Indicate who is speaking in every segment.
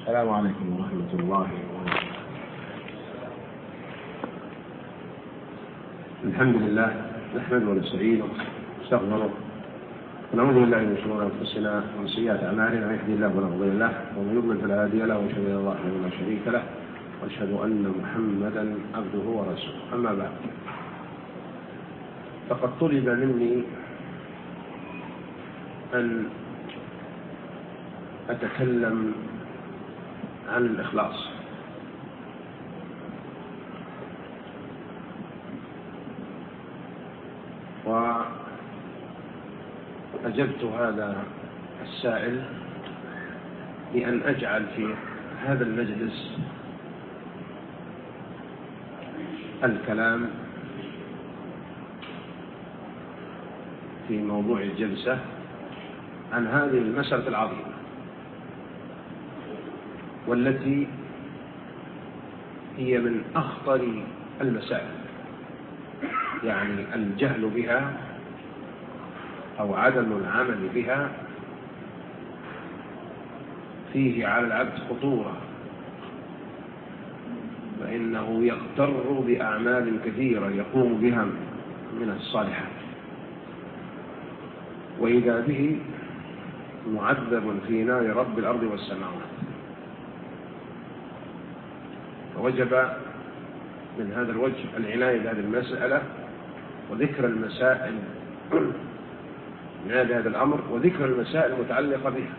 Speaker 1: السلام عليكم ورحمة الله وبركاته. الحمد لله نحمده ونستعينه ونستغفره ونعوذ بالله من شرور أنفسنا ومن سيئات أعمالنا، من يهده الله فلا مضل له ومن يضلل فلا هادي له، وأشهد أن لا إله إلا الله لا شريك له، وأشهد أن محمدا عبده ورسوله. أما بعد، فقد طلب مني أن أتكلم عن الإخلاص، وأجبت هذا السائل بأن أجعل في هذا المجلس الكلام في موضوع الجلسة عن هذه المسألة العظيمة، والتي هي من أخطر المسائل، يعني الجهل بها أو عدم العمل بها فيه على العبد خطورة، فإنه يغتر بأعمال كثيرة يقوم بها من الصالحات، وإذا به معذب في نار رب الأرض والسماوات. فوجب من هذا الوجه العناية بهذه المسألة وذكر المسائل من هذا الأمر، وذكر المسائل المتعلقة بها.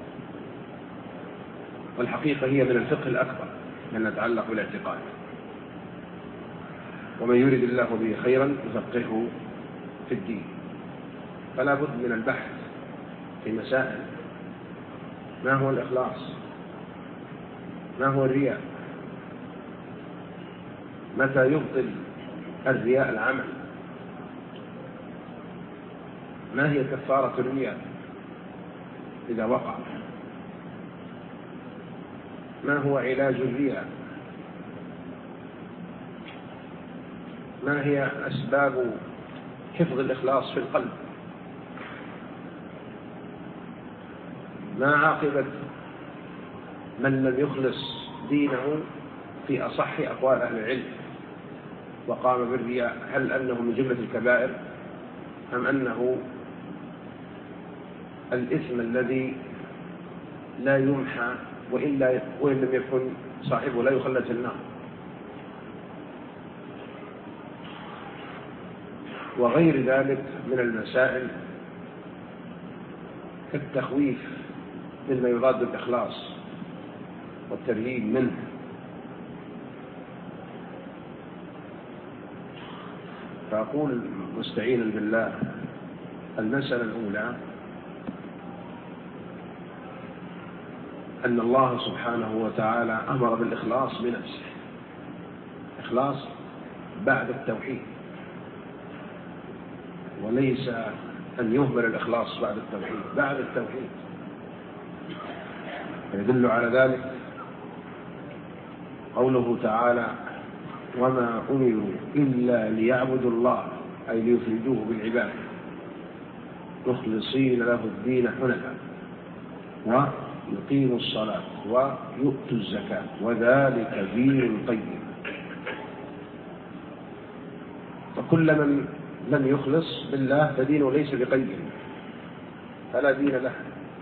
Speaker 1: والحقيقة هي من الفقه الأكبر من يتعلق بالاعتقاد، ومن يريد الله به خيرا يفقهه في الدين. فلا بد من البحث في مسائل: ما هو الإخلاص؟ ما هو الرياء؟ متى يبطل الرياء العمل؟ ما هي كفارة الرياء إذا وقع؟ ما هو علاج الرياء؟ ما هي أسباب حفظ الإخلاص في القلب؟ ما عاقبة من لم يخلص دينه في أصح أقوال أهل العلم وقام بالرياء؟ هل أنه من جملة الكبائر، أم أنه الإثم الذي لا يمحى وإن لم يكن صاحبه لا يخلد في النار؟ وغير ذلك من المسائل كالتخويف مما يضاد الإخلاص والترهيب منه. فأقول مستعينا بالله: المسألة الأولى أن الله سبحانه وتعالى أمر بالإخلاص بنفسه، إخلاص بعد التوحيد، وليس أن يهمل الإخلاص بعد التوحيد، بعد التوحيد. يدل على ذلك قوله تعالى: وما أمروا إلا ليعبدوا الله، أي ليفردوه بالعبادة مخلصين له الدين حنفاء ويقيموا الصلاة ويؤتوا الزكاة وذلك دين القيم. فكل من لم يخلص بالله فدينه ليس بقيم، فلا دين له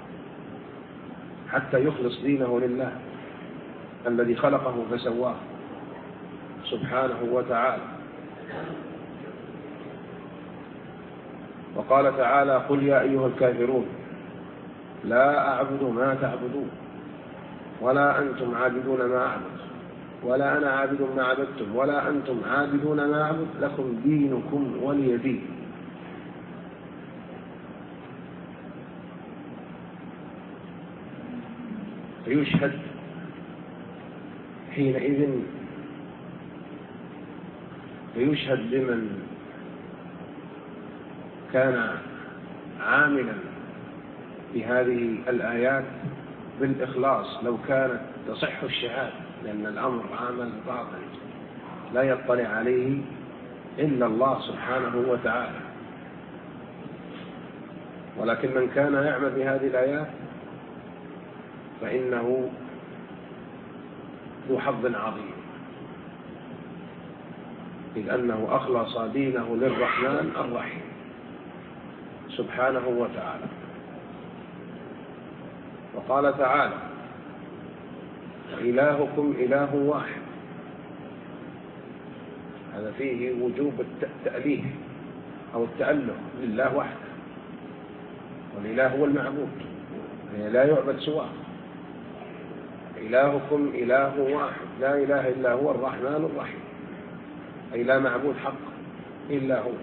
Speaker 1: حتى يخلص دينه لله الذي خلقه فسواه سبحانه وتعالى. وقال تعالى: قل يا أيها الكافرون لا أعبد ما تعبدون ولا أنتم عابدون ما أعبد ولا أنا عابد ما عبدتم ولا أنتم عابدون ما أعبد لكم دينكم ولي دين. فيشهد حينئذ لمن كان عاملا بهذه الآيات بالإخلاص، لو كانت تصح الشهادة، لأن الأمر عمل باطل لا يطلع عليه إلا الله سبحانه وتعالى. ولكن من كان يعمل بهذه الآيات فإنه ذو حظ عظيم، إذ أنه أخلص دينه للرحمن الرحيم سبحانه وتعالى. وقال تعالى: إلهكم إله واحد. هذا فيه وجوب التأليه أو التأله لله وحده، والإله هو المعبود، يعني لا يعبد سواه. إلهكم إله واحد لا إله إلا هو الرحمن الرحيم، أي لا معبود حق إلا هو.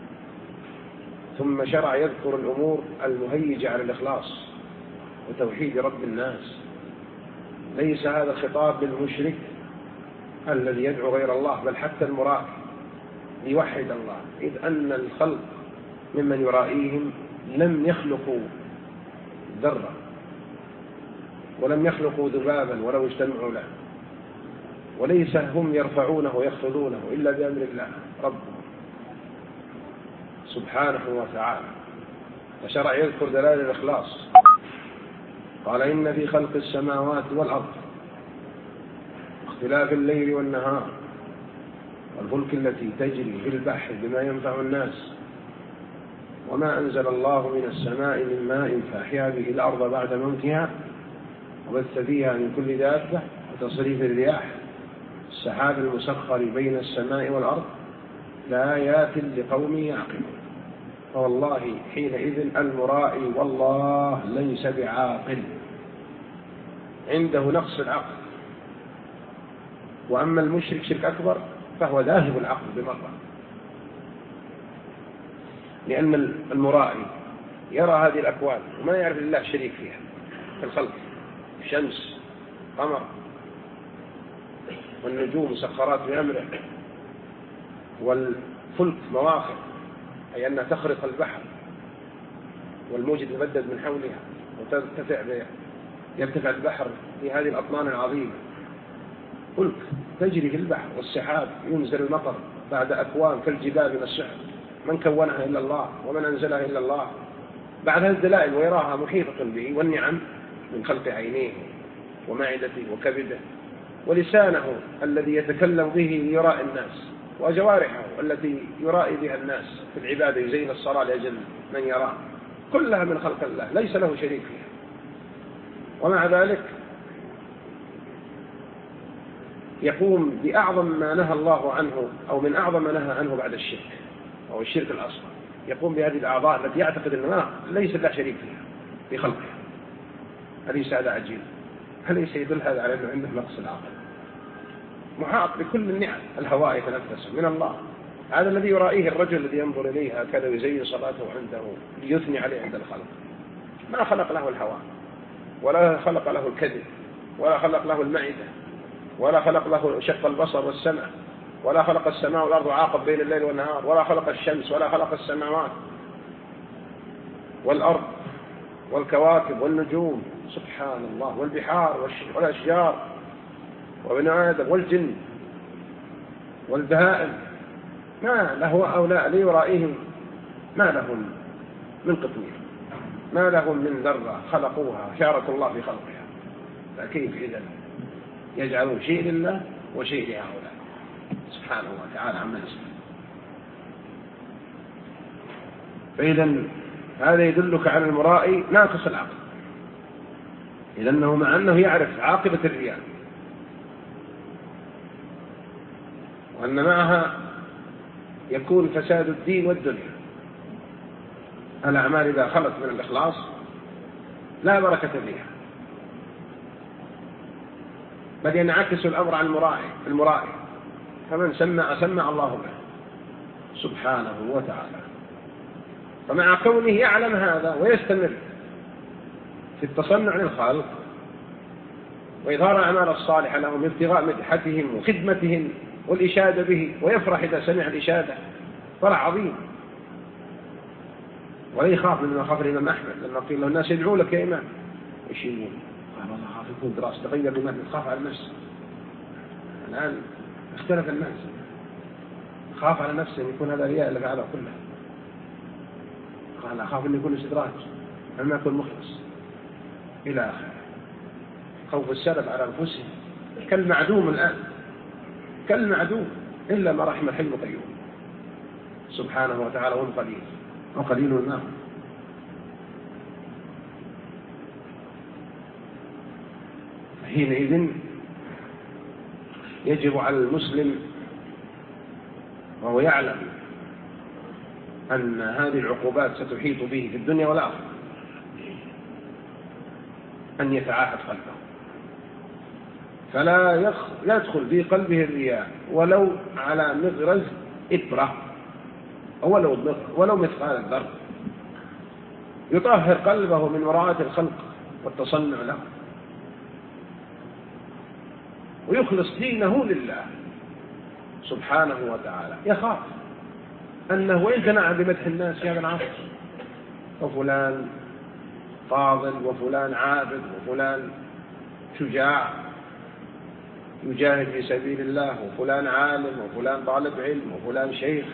Speaker 1: ثم شرع يذكر الأمور المهيجة على الإخلاص وتوحيد رب الناس. ليس هذا الخطاب للمشرك الذي يدعو غير الله، بل حتى المرائي ليوحد الله، إذ أن الخلق ممن يرائيهم لم يخلقوا ذرة ولم يخلقوا ذبابا ولو اجتمعوا له، وليس هم يرفعونه ويخفضونه إلا بأمر الله ربه سبحانه وتعالى. فشرع يذكر دلائل الإخلاص، قال: إن في خلق السماوات والأرض اختلاف الليل والنهار والفلك التي تجري في البحر بما ينفع الناس وما أنزل الله من السماء من ماء فأحيا به الأرض بعد موتها وبث فيها من كل دابة وتصريف الرياح السحاب المسخر بين السماء والأرض لآيات لقوم يعقلون. فوالله حينئذ المرائي والله ليس بعاقل، عنده نقص العقل. وأما المشرك شرك أكبر فهو ذاهب العقل بمرة، لأن المرائي يرى هذه الأكوان وما يعرف الله شريك فيها في الخلق، الشمس، قمر، والنجوم مسخرات بأمره، والفلك مواخر أي أنها تخرق البحر والموج يتمدد من حولها يرتفع البحر في هذه الأطنان العظيمة. فلك تجري في البحر، والسحاب ينزل المطر بعد أكوان كالجبال من السحب، من كونها إلا الله ومن أنزلها إلا الله. بعد هذه الدلائل ويراها محيطة به، والنعم من خلق عينيه ومعدته وكبده ولسانه الذي يتكلم به ليراء الناس، وجوارحه التي يرائي بها الناس في العبادة يزين الصلاة لأجل من يراه، كلها من خلق الله ليس له شريك فيها. ومع ذلك يقوم بأعظم ما نهى الله عنه، أو من أعظم ما نهى عنه بعد الشرك أو الشرك الأصغر، يقوم بهذه الأعضاء التي يعتقد أنها ليس له شريك فيها في خلقها. أليس هذا عجيب؟ أليس يدل هذا على أنه عنده نقص العقل؟ محاط بكل النعم، الهواء يتنفس من الله. هذا الذي يرائيه الرجل الذي ينظر إليه هكذا ويزين صلاته عنده ليثني عليه عند الخلق. ما خلق له الهواء، ولا خلق له الكذب، ولا خلق له المعدة، ولا خلق له شق البصر والسمع، ولا خلق السماء والأرض عاقب بين الليل والنهار، ولا خلق الشمس، ولا خلق السماوات والأرض والكواكب والنجوم سبحان الله، والبحار والأشجار وابن آدم والجن والبهائم. ما له هؤلاء ليرائيهم ما لهم من قطمير، ما لهم من ذرة خلقوها، شاركوا الله في خلقها. فكيف إذن يجعلون شيء لله وشيء لهؤلاء سبحانه وتعالى عما يصفون؟ فإذا هذا يدلك على المرائي ناقص العقل، إذ أنه مع أنه يعرف عاقبة الرياء وأن معها يكون فساد الدين والدنيا، الأعمال إذا خلت من الإخلاص لا بركة فيها، بل ينعكس الأمر عن المرائي. فمن سمع الله به سبحانه وتعالى. فمع كونه يعلم هذا ويستمر في التصنع للخلق وإظهار الأعمال الصالحة لهم ابتغاء مدحتهم وخدمتهم والإشادة به، ويفرح إذا سمع الإشادة فرح عظيم، ولا يخاف مما خاف الإمام أحمد لما قيل له الناس يدعوا لك يا إمام، إيش يقول؟ قال والله خاف يكون دراسة تغير لما تخاف على النفس. الآن اختلف الناس، خاف على نفسه أن يكون هذا رياء اللي فعله كله. قال أخاف أن يكون استدراج، أن ما يكون مخلص إلى آخره. خوف السلف على أنفسهم كالمعدوم الآن، كالمعدوم، إلا ما رحم الحي القيوم سبحانه وتعالى، هم قليل وقليل ما. حينئذ يجب على المسلم وهو يعلم أن هذه العقوبات ستحيط به في الدنيا والآخرة أن يتعاهد قلبه، فلا يدخل في قلبه الرياء ولو على مغرز إبرة أو ولو مثقال الذرة، يطهر قلبه من مراعاة الخلق والتصنع له، ويخلص دينه لله سبحانه وتعالى، يخاف أنه وإن تنعم بمدح الناس يا ابن عاصر وفلان فاضل وفلان عابد وفلان شجاع يجاهد في سبيل الله وفلان عالم وفلان طالب علم وفلان شيخ،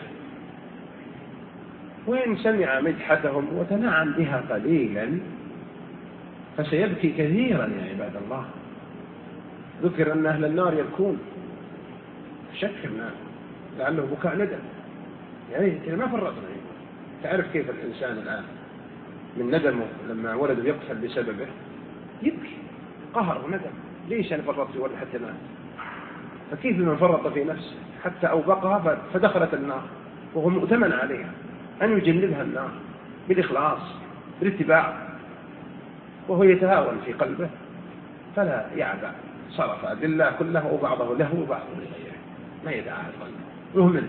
Speaker 1: وإن سمع مدحتهم وتنعم بها قليلا فسيبكي كثيرا يا عباد الله. ذكر أن أهل النار يبكون شك النار لعله بكاء ندم، يعني ما فرطنا. تعرف كيف الإنسان الآن من ندمه لما ولده يقتل بسببه يبكي قهر وندم، ليش أنا فرطت في ولد حتى مات؟ فكيف من فرط في نفسه حتى أوبقها فدخلت النار وهو مؤتمن عليها أن يجنبها النار بالإخلاص بالاتباع، وهو يتهاون في قلبه فلا يعبأ، صرف أدلة كلها وبعضه له وبعضه لغيره، ما يتعاهد قلبه يهمل.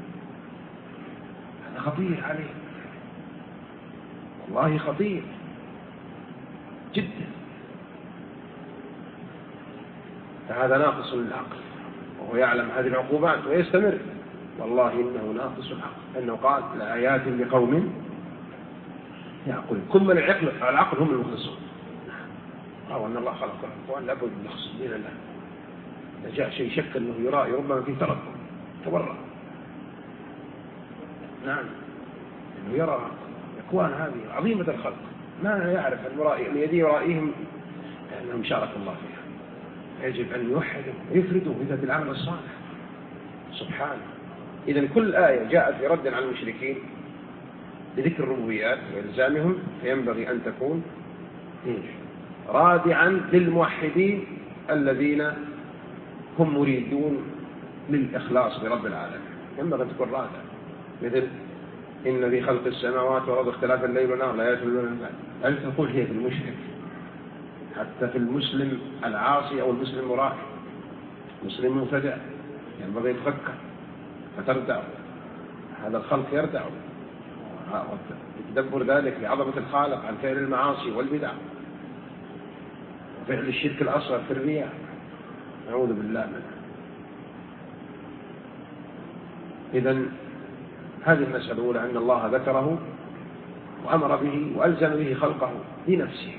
Speaker 1: هذا خطير عليه والله، خطير جدا. فهذا ناقص للعقل وهو يعلم هذه العقوبات ويستمر، والله إنه ناقص العقل، أنه قال لآيات لقوم يعقلون. كل من العقل هم المخلصون، أو أن الله خلقهم وأن لابد من نخص دين الله. إذا جاء شيء شك أنه يرائي ربما فيه تردد تورع، نعم أنه يرى أكوان هذه عظيمة الخلق ما يعرف أن يدي يرائيهم لأنهم شارك الله فيها. يجب أن يوحدوا ويفردوا بذات العمل الصالح سبحانه. إذن كل آية جاءت في رد على المشركين لذكر الربوبيات وإلزامهم فينبغي أن تكون رادعا للموحدين الذين هم مريدون للإخلاص برب العالمين، ينبغي أن تكون رادعا، مثل إن في خلق السماوات والأرض اختلاف الليل والنهار لا يأكلون الماء. هل تقول هي في المشرك؟ حتى في المسلم العاصي أو المسلم المراهق، مسلم مبتدع ينبغي يتفكر فتردع، هذا الخلق يردع وتدبر ذلك لعظمة الخالق عن فعل المعاصي والبدع وفعل الشرك الأصغر في الرياء، نعوذ بالله منه. إذن هذه المسألة الأولى أن الله ذكره وأمر به وألزم به خلقه بنفسه،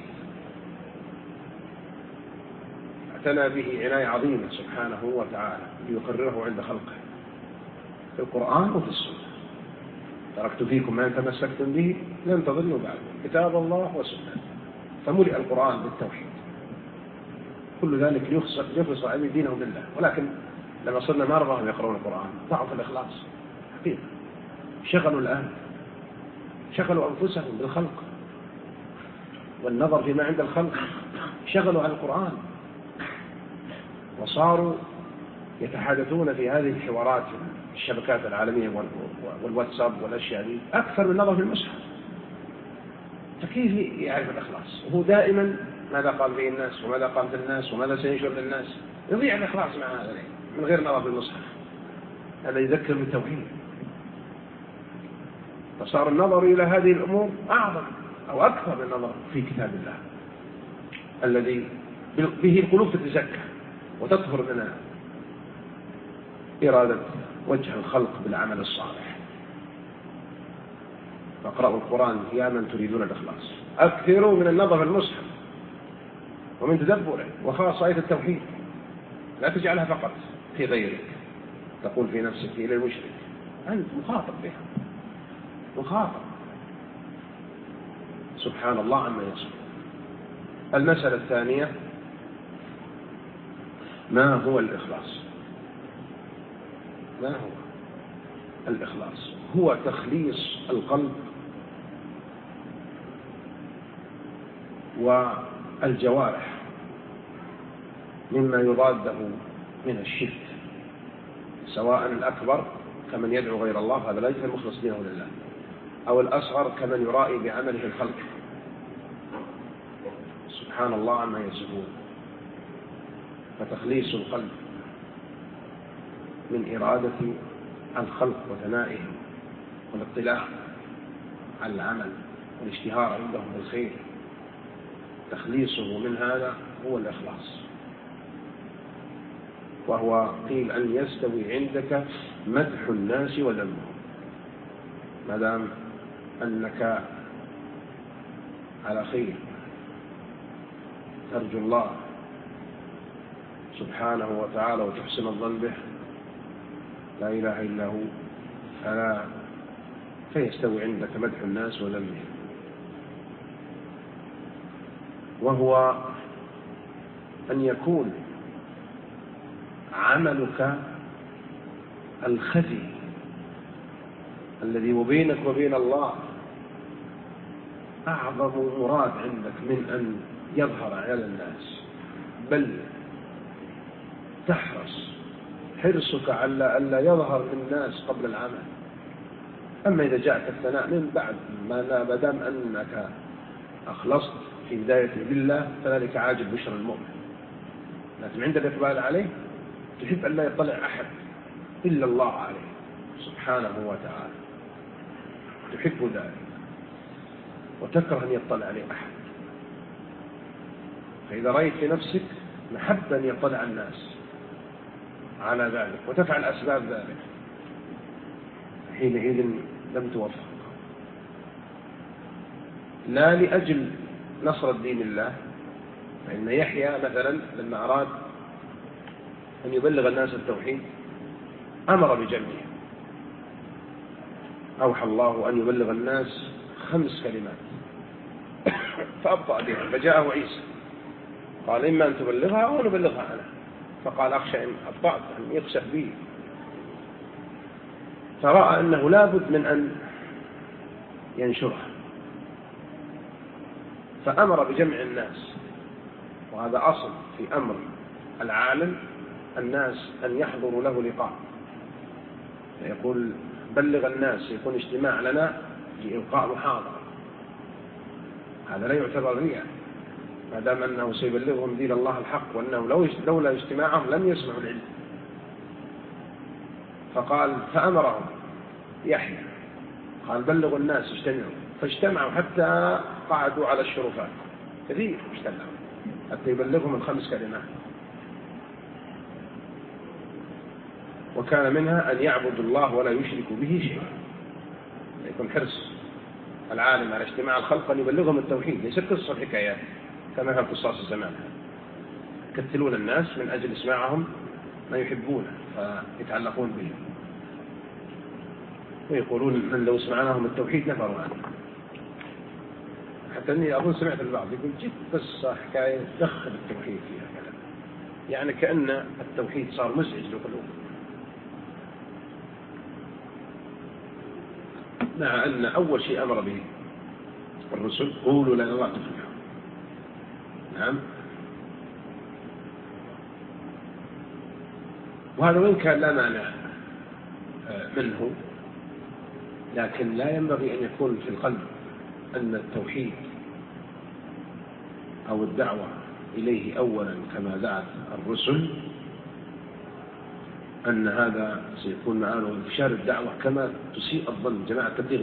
Speaker 1: اعتنى به عناية عظيمة سبحانه وتعالى ليقرره عند خلقه في القرآن وفي السنة. تركت فيكم ما تمسكتم به لن تضلوا بعد كتاب الله وسنة، فملئ القرآن بالتوحيد، كل ذلك يخلص عبد دينه بالله. ولكن لما صرنا ما رضاهم يقرؤون القرآن ضعف الإخلاص حقيقة، شغلوا الآن شغلوا أنفسهم بالخلق والنظر فيما عند الخلق، شغلوا عن القرآن وصاروا يتحدثون في هذه الحوارات الشبكات العالمية والواتساب والأشياء دي أكثر من نظر في المصحف. فكيف يعرف الإخلاص وهو دائما ماذا قال فيه الناس وماذا قال في الناس وماذا سينشر للناس؟ يضيع الإخلاص مع هذا من غير نظر في المصحف. هذا يذكر بالتوحيد، فصار النظر إلى هذه الأمور أعظم أو أكثر من النظر في كتاب الله الذي به القلوب تتزكى وتطهر من إرادة وجه الخلق بالعمل الصالح. فاقرأوا القرآن يا من تريدون الإخلاص، أكثروا من النظر في المصحف ومن تدبره، وخاصة آية التوحيد لا تجعلها فقط في غيرك، تقول في نفسك إلى المشرك، أنت مخاطب بها، مخاطب سبحان الله عما يصف. المسألة الثانية ما هو الإخلاص؟ ما هو الإخلاص؟ هو تخليص القلب والجوارح مما يضاده من الشرك، سواء الأكبر كمن يدعو غير الله، هذا ليس مخلص دينه لله، أو الأصغر كمن يرائي بعمله الخلق. سبحان الله عما يصفون. فتخليص القلب من إرادة الخلق وثنائهم والاطلاع على العمل والاشتهار عندهم بالخير، تخليصه من هذا هو الإخلاص. وهو قيل أن يستوي عندك مدح الناس وذمهم، ما دام أنك على خير ترجو الله سبحانه وتعالى وتحسن الظن به، لا إله إلا هو، فيستوي عندك مدح الناس وذمهم. وهو أن يكون عملك الخفي الذي بينك وبين الله أعظم مراد عندك من أن يظهر على الناس، بل تحرص حرصك على ألا يظهر للناس قبل العمل. أما إذا جاءك الثناء من بعد ما دام أنك أخلصت في بداية بالله فذلك عاجل بشر المؤمن، لكن عند الإقبال عليه تحب أن لا يطلع أحد إلا الله عليه سبحانه وتعالى، تحب ذلك وتكره أن يطلع عليه أحد. فإذا رأيت في نفسك محبة أن يطلع الناس على ذلك وتفعل أسباب ذلك، حينئذ لم توفق، لا لأجل نصر الدين الله. فإن يحيى مثلا لما أراد أن يبلغ الناس التوحيد أمر بجمعه، أوحى الله أن يبلغ الناس 5 كلمات فأبطأ بها، فجاءه عيسى قال إما أن تبلغها أو نبلغها أنا، فقال أخشى إن أبطأت أن يخسف بي، فرأى أنه لابد من أن ينشرها فأمر بجمع الناس. وهذا أصل في أمر العالم الناس أن يحضروا له لقاء، فيقول بلغ الناس، يكون اجتماع لنا لإلقاء محاضرة، هذا لا يعتبر رياء ما دام أنه سيبلغهم دين الله الحق، وأنه لولا اجتماعهم لم يسمعوا العلم. فقال فأمرهم يحيى قال بلغوا الناس اجتمعوا، فاجتمعوا حتى قعدوا على الشرفات كثير، اجتمعوا حتى يبلغهم 5 كلمات. وكان منها أن يعبدوا الله ولا يشركوا به شيئا، يكون حرص العالم على اجتماع الخلق أن يبلغهم التوحيد، ليس قصة حكايات كما في قصاص الزمان، يكتلون الناس من أجل اسماعهم ما يحبونه فيتعلقون به، ويقولون من لو سمعناهم التوحيد نفروا عنه. حتى أني أظن سمعت البعض يقول جد قصة حكاية دخل التوحيد فيها كلام، يعني كأن التوحيد صار مزعج لقلوبهم، مع أن أول شيء أمر به الرسل قولوا لنا الله تفلحوا. نعم. وهذا وإن كان لا مانع منه، لكن لا ينبغي أن يكون في القلب أن التوحيد أو الدعوة إليه أولا كما دعت الرسل أن هذا سيكون معانه انتشار الدعوة، كما تسيء الظن جماعة التبليغ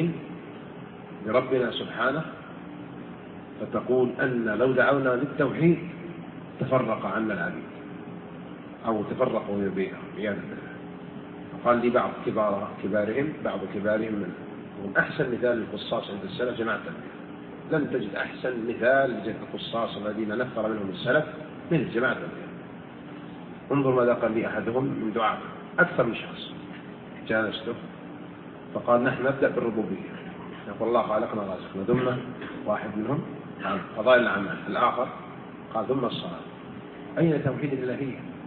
Speaker 1: بربنا سبحانه، فتقول أن لو دعونا للتوحيد تفرق عنا العبيد أو تفرقوا من بينهم عياذا بالله. قال لي بعض كبارهم من أحسن مثال للقصاص عند السلف جماعة التبليغ، لن تجد أحسن مثال للقصاص الذين نفر منهم السلف من جماعة التبليغ. انظر ماذا قال لي أحدهم من دعاء أكثر من شخص جالسته فقال نحن نبدأ بالربوبية، يقول الله خالقنا رازقنا، ثم واحد منهم فضائل الأعمال، الآخر قال ثم الصلاة. أين توحيد الإلهية؟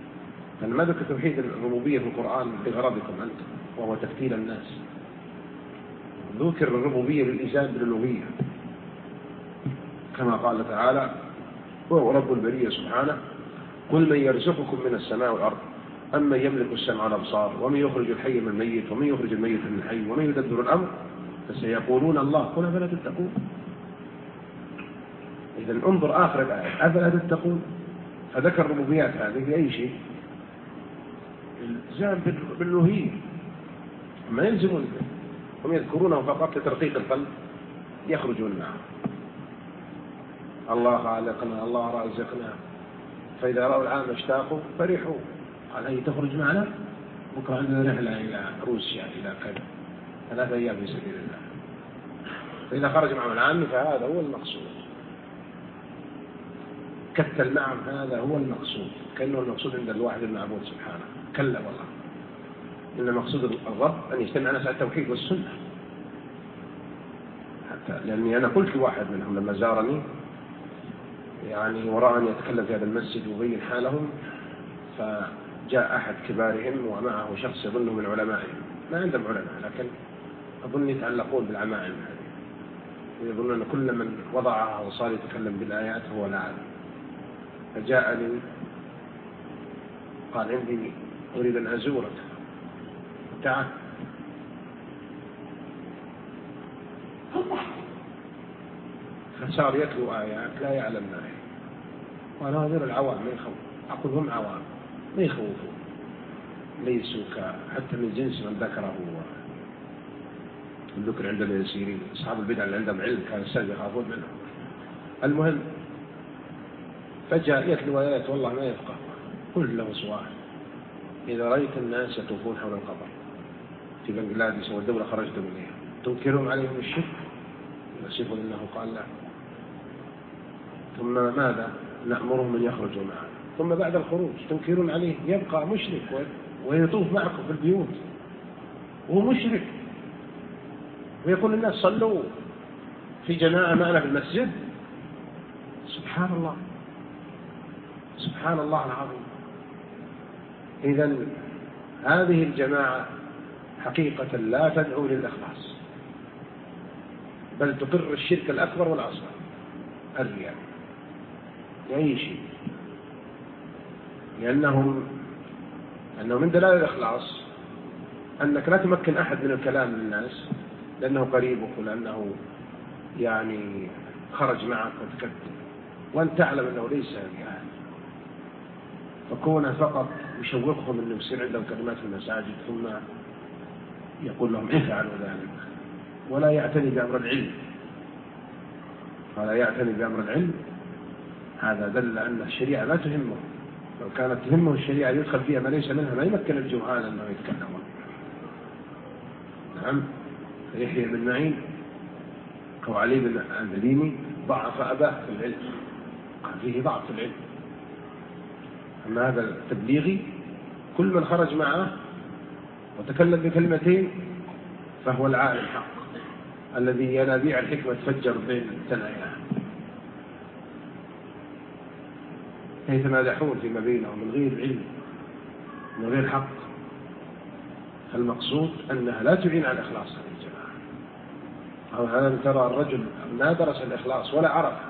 Speaker 1: فما ذكر توحيد الربوبية في القرآن بغرضكم أنتم وهو تفتيل الناس، ذكر الربوبية بالإيجاد بالألوهية كما قال تعالى وهو رب البرية سبحانه قل من يرزقكم من السماء والأرض أمن يملك السمع والأبصار ومن يخرج الحي من الميت ومن يخرج الميت من الحي ومن يدبر الأمر فسيقولون الله قل أفلا تتقون. إذا انظر آخر الآية أفلا تتقون، فذكر الربوبيات هذه بأي شيء؟ الالتزام بالألوهية، ما يلزمون به، هم يذكرونه فقط لترقيق القلب يخرجون معه. الله خالقنا الله رازقنا، فإذا رأوا العام اشتاقوا فرحوا، قال هي تخرج معنا بكرة عندنا رحلة إلى روسيا إلى كذا 3 أيام في سبيل الله، فإذا خرج معهم العام فهذا هو المقصود، كتل معهم هذا هو المقصود، كأنه المقصود عند الواحد المعبود سبحانه. كلا والله، إن مقصود الرب أن يجتمع الناس على التوحيد والسنة. حتى لأني أنا قلت لواحد منهم لما زارني يعني وراني يتكلم في هذا المسجد وبين حالهم، فجاء أحد كبارهم ومعه شخص يظنه من علمائهم، ما عندهم علماء لكن أظن يتعلقون بالعمائم هذه، ويظنون أن كل من وضعها وصار يتكلم بالآيات هو العالم. فجاءني قال عندي أريد أن أزورك تعال. فصار يتلو آيات لا يعلم ما هي، وأنا غير العوام ما يخوف، أقول هم عوام ما يخوفون، ليسوا حتى من جنس من ذكره الذكر عند اليسيرين، أصحاب البدع اللي عندهم علم كان السلف يخافون منهم. المهم فجاء يتلو آيات والله ما يفقه، قل له سؤال إذا رأيت الناس يطوفون حول القبر في بنغلاديش والدولة خرجتم إليها تنكرون عليهم الشرك يصفون أنه قال لا، ثم ماذا نأمرهم أن يخرجوا معنا، ثم بعد الخروج تنكرون عليه يبقى مشرك ويطوف معكم في البيوت وهو مشرك، ويقول الناس صلوا في جماعة معنا في المسجد. سبحان الله سبحان الله العظيم. إذن هذه الجماعة حقيقة لا تدعو للإخلاص، بل تقر الشرك الأكبر والأصغر الرياء لأي شيء، لأنه من دلائل الإخلاص أنك لا تمكن أحد من الكلام للناس لأنه قريبك ولأنه يعني خرج معك وتكتب، وأنت تعلم أنه ليس رياء، فكونه فقط يشوقهم أنه يصير عندهم كلمات في المساجد ثم يقول لهم افعلوا ذلك، ولا يعتني بأمر العلم، هذا دل أن الشريعة لا تهمه. لو كانت تهمه الشريعة يدخل فيها ما ليس منها ما يمكن الجهال أنه يتكلمون. نعم، يحيى بن معين أو علي بن المديني ضعف أباه في العلم، قال فيه ضعف في العلم، أما هذا التبليغي كل من خرج معه وتكلم بكلمتين فهو العالم حق الذي ينابيع الحكمة تفجر بين ثناياه، يتمادحون فيما بينهم من غير علم من غير حق. المقصود أنها لا تعين على الإخلاص هذه الجماعة. أو هذا ترى الرجل ما درس الإخلاص ولا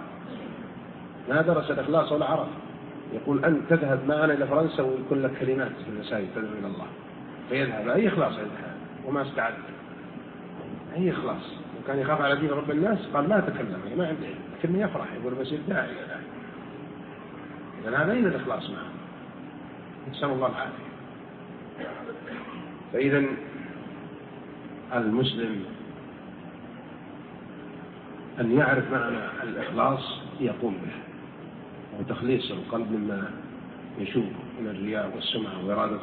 Speaker 1: عرف، يقول أنت تذهب معنا إلى فرنسا ويكون لك كلمات في المساجد تدعو إلى الله، فيذهب أي إخلاص عندها وما استعد أي إخلاص، وكان يخاف على دين رب الناس قال لا أتكلم ما عندي علم، لكنه يفرح يقول بسير داعي إلى ذلك، لأن هذا أين الإخلاص معه؟ نسأل الله العافية. فإذا المسلم أن يعرف معنى الإخلاص يقوم به، وتخليص القلب مما يشوب من الرياء والسمعة وإرادة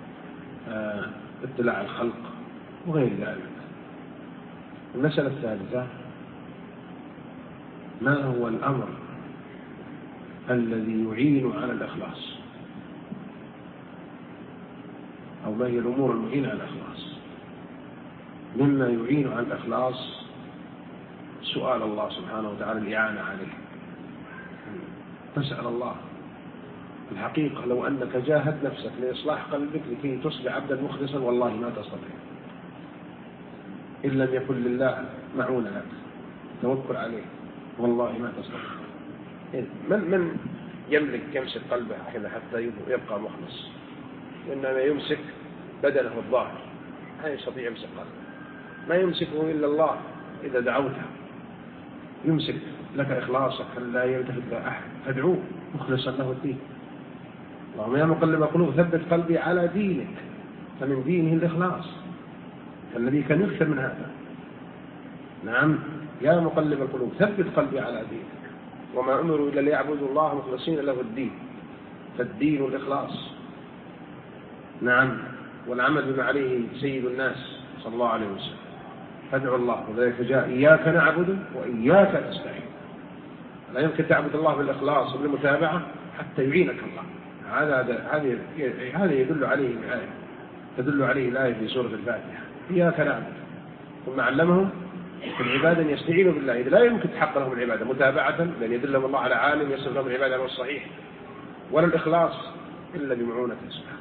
Speaker 1: اطلاع الخلق وغير ذلك. المسألة الثالثة ما هو الأمر الذي يعين على الإخلاص، أو ما هي الأمور المعينة على الإخلاص؟ مما يعين على الإخلاص سؤال الله سبحانه وتعالى الإعانة عليه، تسأل الله الحقيقة لو أنك جاهدت نفسك لإصلاح قلبك لكي تصبح عبدا مخلصا والله ما تستطيع إن لم يكن لله معونة لك توكل عليه، والله ما تستطيع. من يمسك قلبه كذا حتى يبقى مخلص؟ إنما يمسك بدنه الظاهر، لا يستطيع يمسك قلبه. ما يمسكه إلا الله إذا دعوته، يمسك لك إخلاصك لا يلتفت إلى أحد، فادعوه مخلصا له الدين. اللهم يا مقلب القلوب ثبت قلبي على دينك، فمن دينه الإخلاص، فالنبي كان يكثر من هذا. نعم، يا مقلب القلوب ثبت قلبي على دينك، وما أمروا إلا ليعبدوا الله مخلصين له الدين، فالدين الإخلاص. نعم، والعمل بما عليه سيد الناس صلى الله عليه وسلم. فادعوا الله، وذلك جاء إياك نعبد وإياك نستعين. لا يمكن تعبد الله بالإخلاص وبالمتابعة حتى يعينك الله. هذا يدل عليه الآية، تدل عليه الآية في سورة الفاتحة، إياك نعبد. ثم علمهم في العبادة أن يستعينوا بالله، إذا لا يمكن تحقق لهم العبادة متابعة، لأن يدلهم الله على عالم يصف لهم العبادة على الصحيح، ولا الإخلاص إلا بمعونة سبحانه.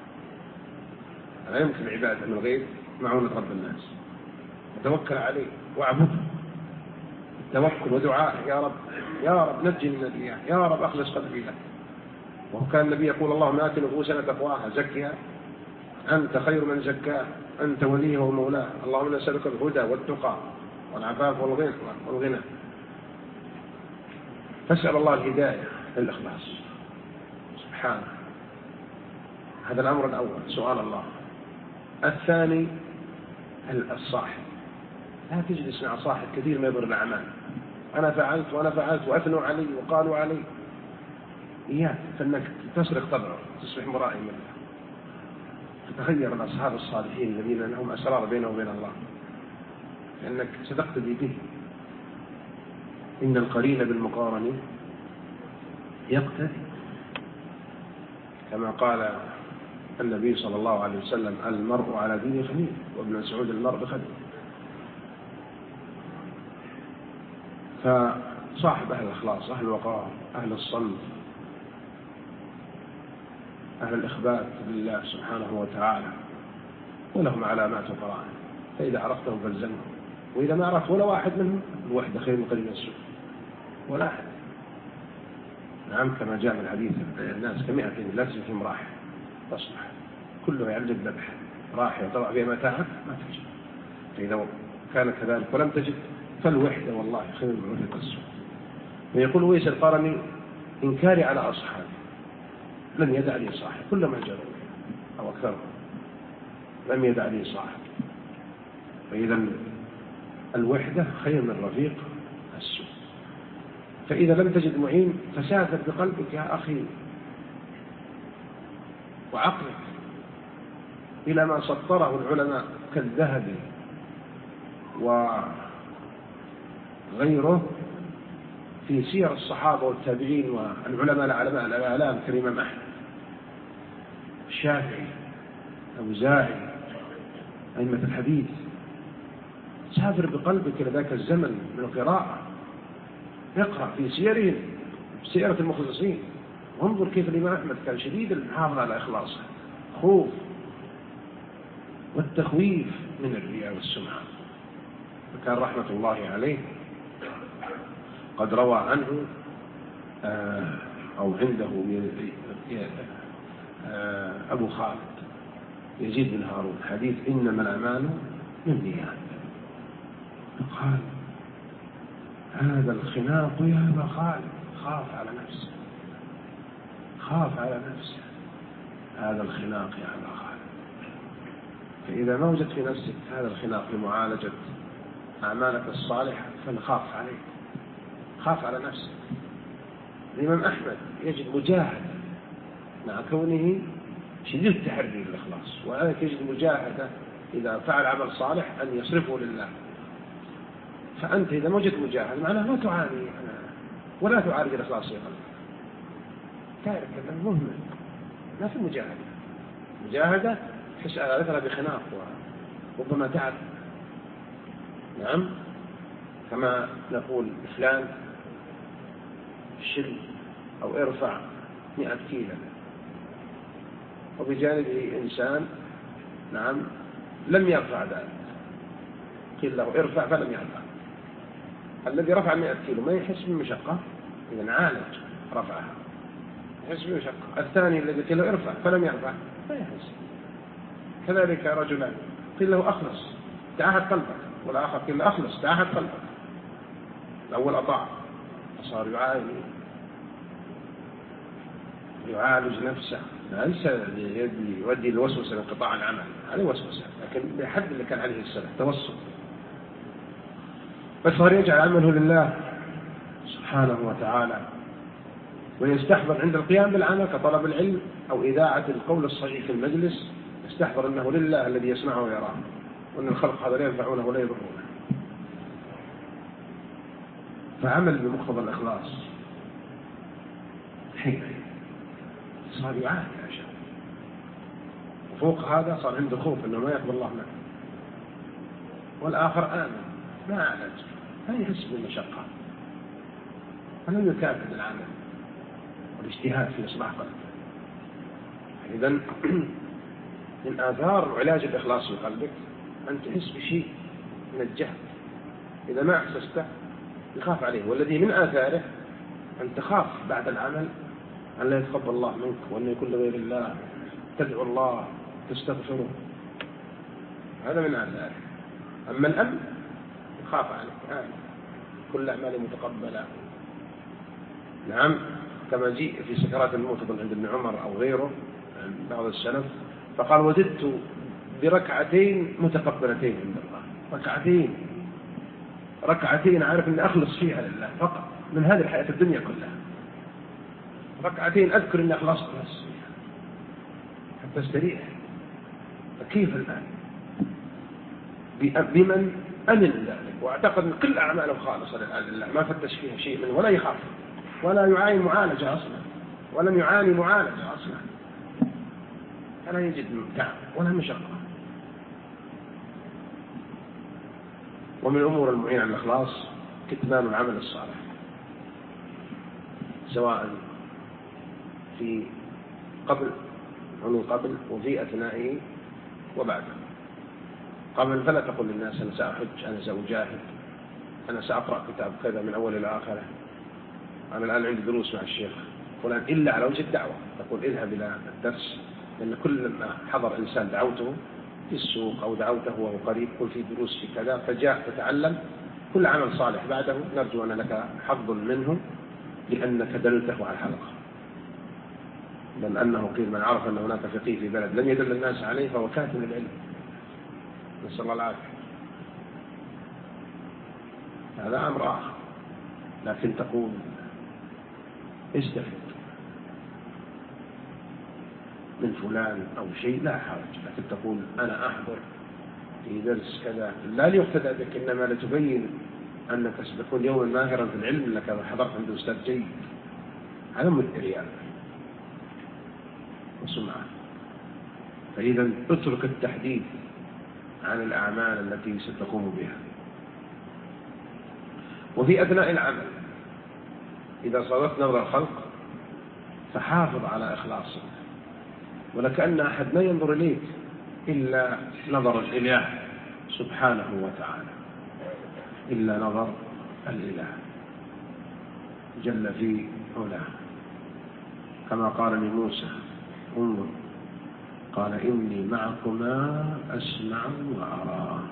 Speaker 1: لا يمكن العبادة من غير معونة رب الناس. توكل عليه واعبده، توكل ودعاء، يا رب يا رب نجني من الرياء، يا رب أخلص قلبي لك. وكان النبي يقول اللهم آت نفوسنا تقواها زكها أنت خير من زكاها أنت وليه ومولاه، اللهم نسألك الهدى والتقى والعفاف والغنى. فاسأل الله الهداية للإخلاص سبحانه. هذا الأمر الأول، سؤال الله. الثاني الصاحب، لا تجلس مع صاحب كثير ما يضر الأعمال، أنا فعلت وأنا فعلت وأثنوا علي وقالوا علي، إياك فإنك تسرق طبعه، تصبح مرائي منه. تتخير الأصحاب الصالحين الذين لهم أسرار بينه وبين الله، لأنك ستقتدي به. إن القرين بالمقارن يقتدي، كما قال النبي صلى الله عليه وسلم المرء على دين خليل، وابن مسعود المرء بخليل. فصاحب أهل الإخلاص، أهل الوقار، أهل الصمت، أهل الإخبات لله سبحانه وتعالى، ولهم علامات وقرائن، فإذا عرفتهم فالزمهم، وإذا ما عرفت ولا واحد منهم الوحدة خير من قليل السوء، ولا أحد. نعم، كما جاء من الحديث الناس كمئة لا تجد فيهم راحة تصلح، كله يعلق ذبح راحة وطبع فيها متاعب ما تجد. فإذا كان كذلك ولم تجد فالوحدة والله خير من وحدة السوء. ويقول ويس القرني إنكاري على أصحابي لم يدع لي صاحب، كلما جروا أو أكثر لم يدع لي صاحب. فإذا الوحدة خير من رفيق السوء. فإذا لم تجد معين فسافر بقلبك يا أخي وعقلك إلى ما سطره العلماء كالذهب وغيره في سير الصحابة والتابعين والعلماء العلماء الأعلام كالإمام أحمد، الشافعي، الأوزاعي، أئمة الحديث. سافر بقلبك إلى ذاك الزمن من القراءة، اقرأ في سيرهم، سيرة المخلصين، وانظر كيف الإمام أحمد كان شديد المحافظة على إخلاصه، خوف والتخويف من الرياء والسمعة. فكان رحمة الله عليه قد روى عنه أو عنده أبو خالد يزيد بن هارون حديث إنما الأعمال بالنيات. قال هذا الخناق يا أبا خالد، خاف على نفسه، خاف على نفسه، هذا الخناق يا أبا خالد. فإذا ما وجدت في نفسك هذا الخناق لمعالجة أعمالك الصالحة فنخاف عليك، خاف على نفسك. الإمام أحمد يجد مجاهدة مع كونه شديد التحري للإخلاص، وذلك يجد مجاهدة إذا فعل عمل صالح أن يصرفه لله. فأنت إذا ما وجدت مجاهدة معناه ما تعاني ولا تعالج الإخلاص في قلبك، تعرف أنه مهمل، ما في مجاهدة تحس على ذكرها بخناق وربما تعب. نعم، كما نقول فلان شل أو ارفع 100 كيلو، وبجانبه إنسان نعم لم يرفع ذلك، قيل له ارفع فلم يرفع. الذي رفع 100 كيلو ما يحس بالمشقة، إذا عالج رفعها يحس بالمشقة. الثاني الذي قيل له ارفع فلم يرفع ما يحس. كذلك رجلان قيل له أخلص تعاهد قلبك، والآخر قيل له أخلص تعاهد قلبك. الأول أطاع فصار يعالج نفسه، ليس يؤدي الوسوسة لانقطاع العمل، هذه وسوسة، لكن بحد اللي كان عليه السلف توسط، فصار يجعل عمله لله سبحانه وتعالى، ويستحضر عند القيام بالعمل كطلب العلم أو إذاعة القول الصحيح في المجلس، يستحضر أنه لله الذي يسمعه ويراه، وأن الخلق هذا لا ينفعونه ولا يضرونه. فعمل بمقتضى الإخلاص حين صار يعاني عشان، وفوق هذا صار عنده خوف أنه ما يقبل الله منه. والآخر آمن ما عالج، لا يحس بالمشقة، ولم يكافئ العمل والاجتهاد في إصلاح قلبه. إذا من آثار علاج الإخلاص في قلبك أن تحس بشيء من الجهل، إذا ما أحسسته يخاف عليه. والذي من آثاره أن تخاف بعد العمل أن لا يتقبل الله منك، وأن يكون لغير الله، تدعو الله تستغفره، هذا من آثاره. أما الأمن يخاف عليك، كل أعمال متقبلة. نعم، كما جاء في سكرات الموت عند ابن عمر أو غيره بعض السلف، فقال وجدت بركعتين متقبلتين عند الله، ركعتين عارف أن أخلص فيها لله فقط من هذه الحياة الدنيا كلها، ركعتين أذكر أني أخلصت بس حتى استريح. فكيف الآن بمن أمن ذلك واعتقد أن كل أعماله خالصة لله، ما فتش فيها شيء منه، ولا يخاف ولا يعاني معالجة أصلا، ولم يعاني معالجة أصلا، فلا يجد تعب ولا مشقة. ومن الأمور المعينة على الإخلاص كتمان العمل الصالح، سواء في قبل ومن قبل وفي أثنائه وبعده. قبل فلا تقل للناس أنا سأحج، أنا سأجاهد، أنا سأقرأ كتاب كذا من أول إلى آخره، أنا الآن عندي دروس مع الشيخ فلان، إلا على وجه الدعوة تقول اذهب إلى الدرس، لأن كل ما حضر إنسان دعوته في السوق أو دعوته وهو قريب قل في دروس في كذا، فجاء تتعلم كل عمل صالح بعده نرجو أن لك حظ منه لأنك دلته على الحلقة. بل أنه قيل من عرف أن هناك فقيه في بلد لم يدل الناس عليه فهو كاتم العلم، نسأل الله العافية. هذا أمر آخر، لكن تقول استفد من فلان أو شيء لا حرج، لكن تقول أنا أحضر في درس كذا لا ليقتدى بك، إنما لتبين أنك ستكون يوما ماهرا في العلم أنك حضرت عند أستاذ جيد، هذا من الرياء وسمعة. فإذا اترك التحديث عن الأعمال التي ستقوم بها. وفي أثناء العمل إذا صادفت نظر الخلق فحافظ على إخلاصك، ولكأن أحد ما ينظر إليك إلا نظر الإله سبحانه وتعالى، إلا نظر الإله جل في علاه، كما قال لموسى انظر قال إني معكما أسمع وأرى.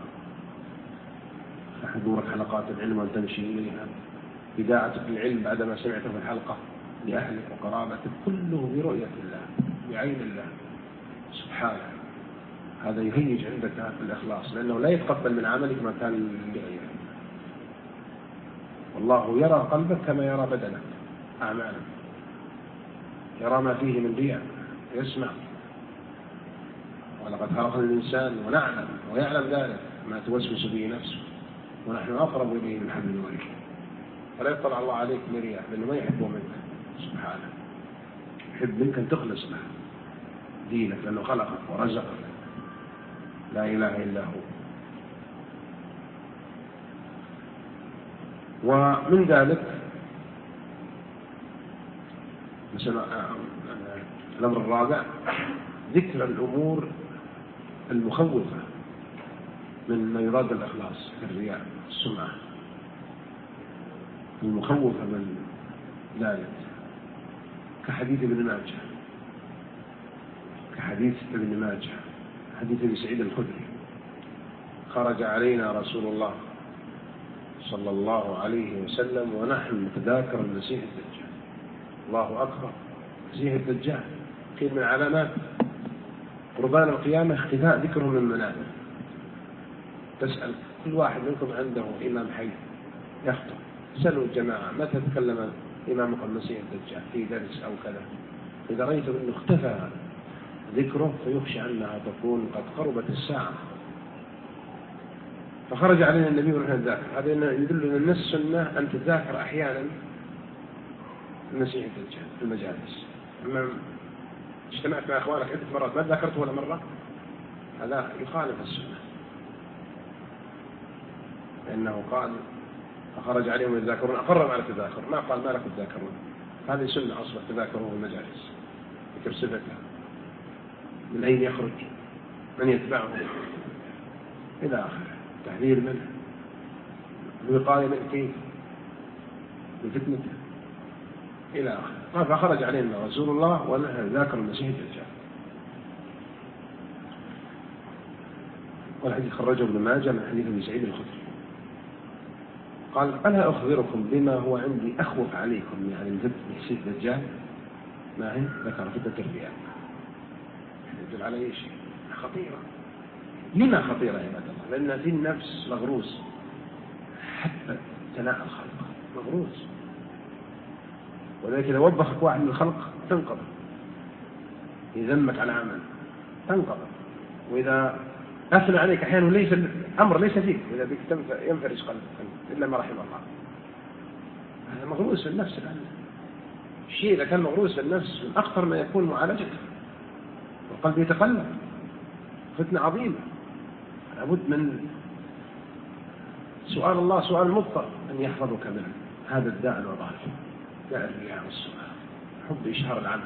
Speaker 1: فحضورك حلقات العلم وتمشي إليها، إذاعتك العلم بعدما سمعته في الحلقة لأهلك وقرابتك، كله برؤية الله بعين الله سبحانه. هذا يهيج عندك الإخلاص، لأنه لا يتقبل من عملك ما كان لغيره. والله يرى قلبك كما يرى بدنك أعمالك، يرى ما فيه من رياء، يسمع. ولقد خلقنا الإنسان ونعلم ويعلم ذلك ما توسوس به نفسه ونحن أقرب إليه من حبل الوريد. فلا يطلع الله عليك برياء، لأنه ما يحبه منك سبحانه، يحب منك أن تخلص له دينك، لأنه خلقك ورزقك، لا إله إلا هو. ومن ذلك الأمر الرابع ذكر الأمور المخوفة من ما يراد الإخلاص كالرياء السمعة، المخوفة من ذلك، كحديث ابن ماجه، حديث ابي سعيد الخدري: خرج علينا رسول الله صلى الله عليه وسلم ونحن نتذاكر المسيح الدجال. الله أكبر، المسيح الدجال قيل من علامات قربان القيامة اختفاء ذكره من المنابر. تسأل كل واحد منكم عنده إمام حي يخطب، سألوا الجماعة متى تكلم إمامكم المسيح الدجال في درس أو كذا. إذا رأيتم أنه اختفى ذكره فيخشى أنها تكون قد قربت الساعة. فخرج علينا النبي ونحن نتذاكر. هذا يدل أن السنة أن تتذاكر أحيانا المسيح الدجال في المجالس. أما اجتمعت مع أخوانك عدة مرات ما تذاكرته ولا مرة، هذا يخالف السنة، لأنه قال فخرج عليهم يتذاكرون، أقرهم على التذاكر، ما قال ما لكم تذاكرون. هذه سنة أصلا تذاكروا في المجالس، ذكر صفته، من أين يخرج، من يتبعه إلى آخره، تحذير منه، الوقاية من كيف، من فتنته إلى آخره. قال فخرج علينا رسول الله ونحن ذاكر المسيح الدجال. والحديث خرجه ابن ماجه من حديث ابي سعيد الخدري. قال ألا أخبركم بما هو عندي أخوف عليكم يعني من فتنة الدجال؟ ما هي؟ ذكر فتنة الرياء، يدل على ايش؟ خطيرة. لما خطيرة يا عباد الله؟ لأن في النفس مغروس حتى ثناء الخلق، مغروس، ولذلك إذا وبخك واحد من الخلق تنقض، يذمك على عمل تنقض، وإذا أثنى عليك أحيانا ليس الأمر ليس فيك، وإذا بك ينفرج قلبك إلا ما رحم الله. هذا مغروس في النفس. الشيء إذا كان مغروس في النفس من أخطر ما يكون معالجته، والقلب يتقلب، فتنة عظيمة. لابد من سؤال الله سؤال المضطر أن يحفظك من هذا الداء الوضعي، داء الرياء والسمعة، حب إشهار العمل.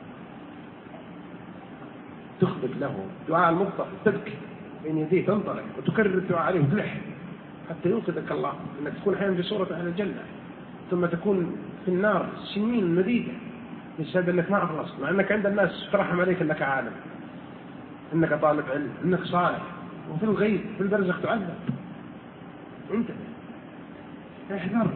Speaker 1: تخبط له دعاء المضطر، تبكي بين يديه، تنطلق وتكرر الدعاء عليه وتلح حتى ينقذك الله، أنك تكون أحيانا في صورة أهل الجنة ثم تكون في النار سنين مديدة بسبب أنك ما أخلصت، مع أنك عند الناس ترحم عليك أنك عالم، أنك طالب علم، أنك صالح، وفي الغيب في البرزخ تعذب. انتبه، احذر.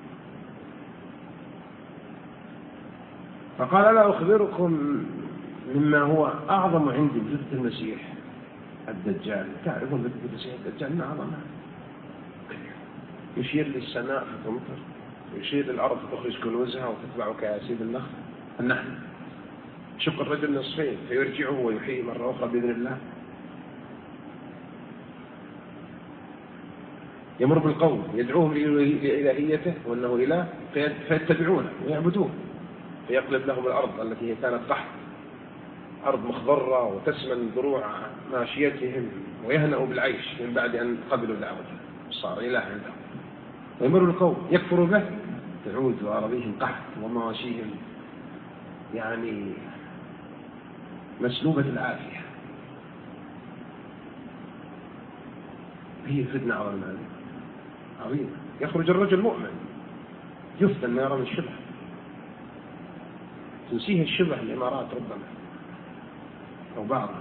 Speaker 1: فقال ألا أخبركم مما هو أعظم عندي من فتنة المسيح الدجال؟ تعرفون فتنة المسيح الدجال ما أعظمها؟ يشير للسماء فتمطر، يشير للأرض فتخرج كنوزها وتتبع كياسيب النحل، شق الرجل نصفين فيرجعه ويحيي مرة أخرى بإذن الله، يمر بالقوم يدعوهم لإلهيته وأنه إله فيتبعونه ويعبدوه، فيقلب لهم الأرض التي كانت تحت أرض مخضرة وتسمن ضروع ماشيتهم ويهنأوا بالعيش من بعد أن قبلوا دعوته صار إله عندهم. ويمر القوم يكفروا به تعود أراضيهم قحط ومواشيهم يعني مسلوبة العافية. هي فتنة عظيمة. يخرج الرجل مؤمن يفتن ما يرى من الشبه، تنسيه الشبه الإمارات ربما أو بعضها،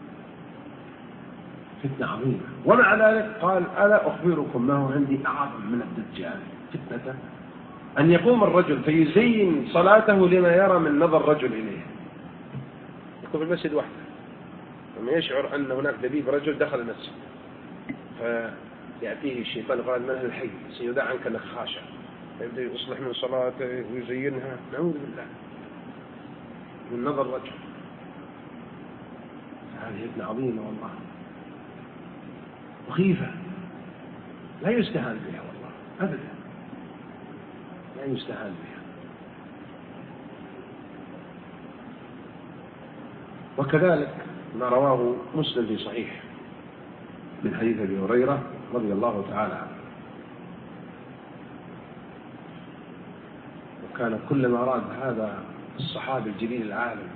Speaker 1: فتنة عظيمة. ومع ذلك قال ألا أخبركم ما هو عندي أعظم من الدجال فتنة؟ أن يقوم الرجل فيزين صلاته لما يرى من نظر الرجل إليه، يقوم في المسجد وحده لما يشعر أن هناك دبيب رجل دخل المسجد فيأتيه الشيطان قال من الحي سيدع عنك أنك خاشع، فيبدأ يصلح من صلاته ويزينها، نعوذ بالله من نظر الرجل. هذه فتنة عظيمة والله، مخيفة لا يستهان بها والله أبدا، لا يستهان بها. وكذلك ما رواه مسلم في صحيح من حديث أبي هريرة رضي الله تعالى عنه، وكان كلما أراد هذا الصحابي الجليل العالم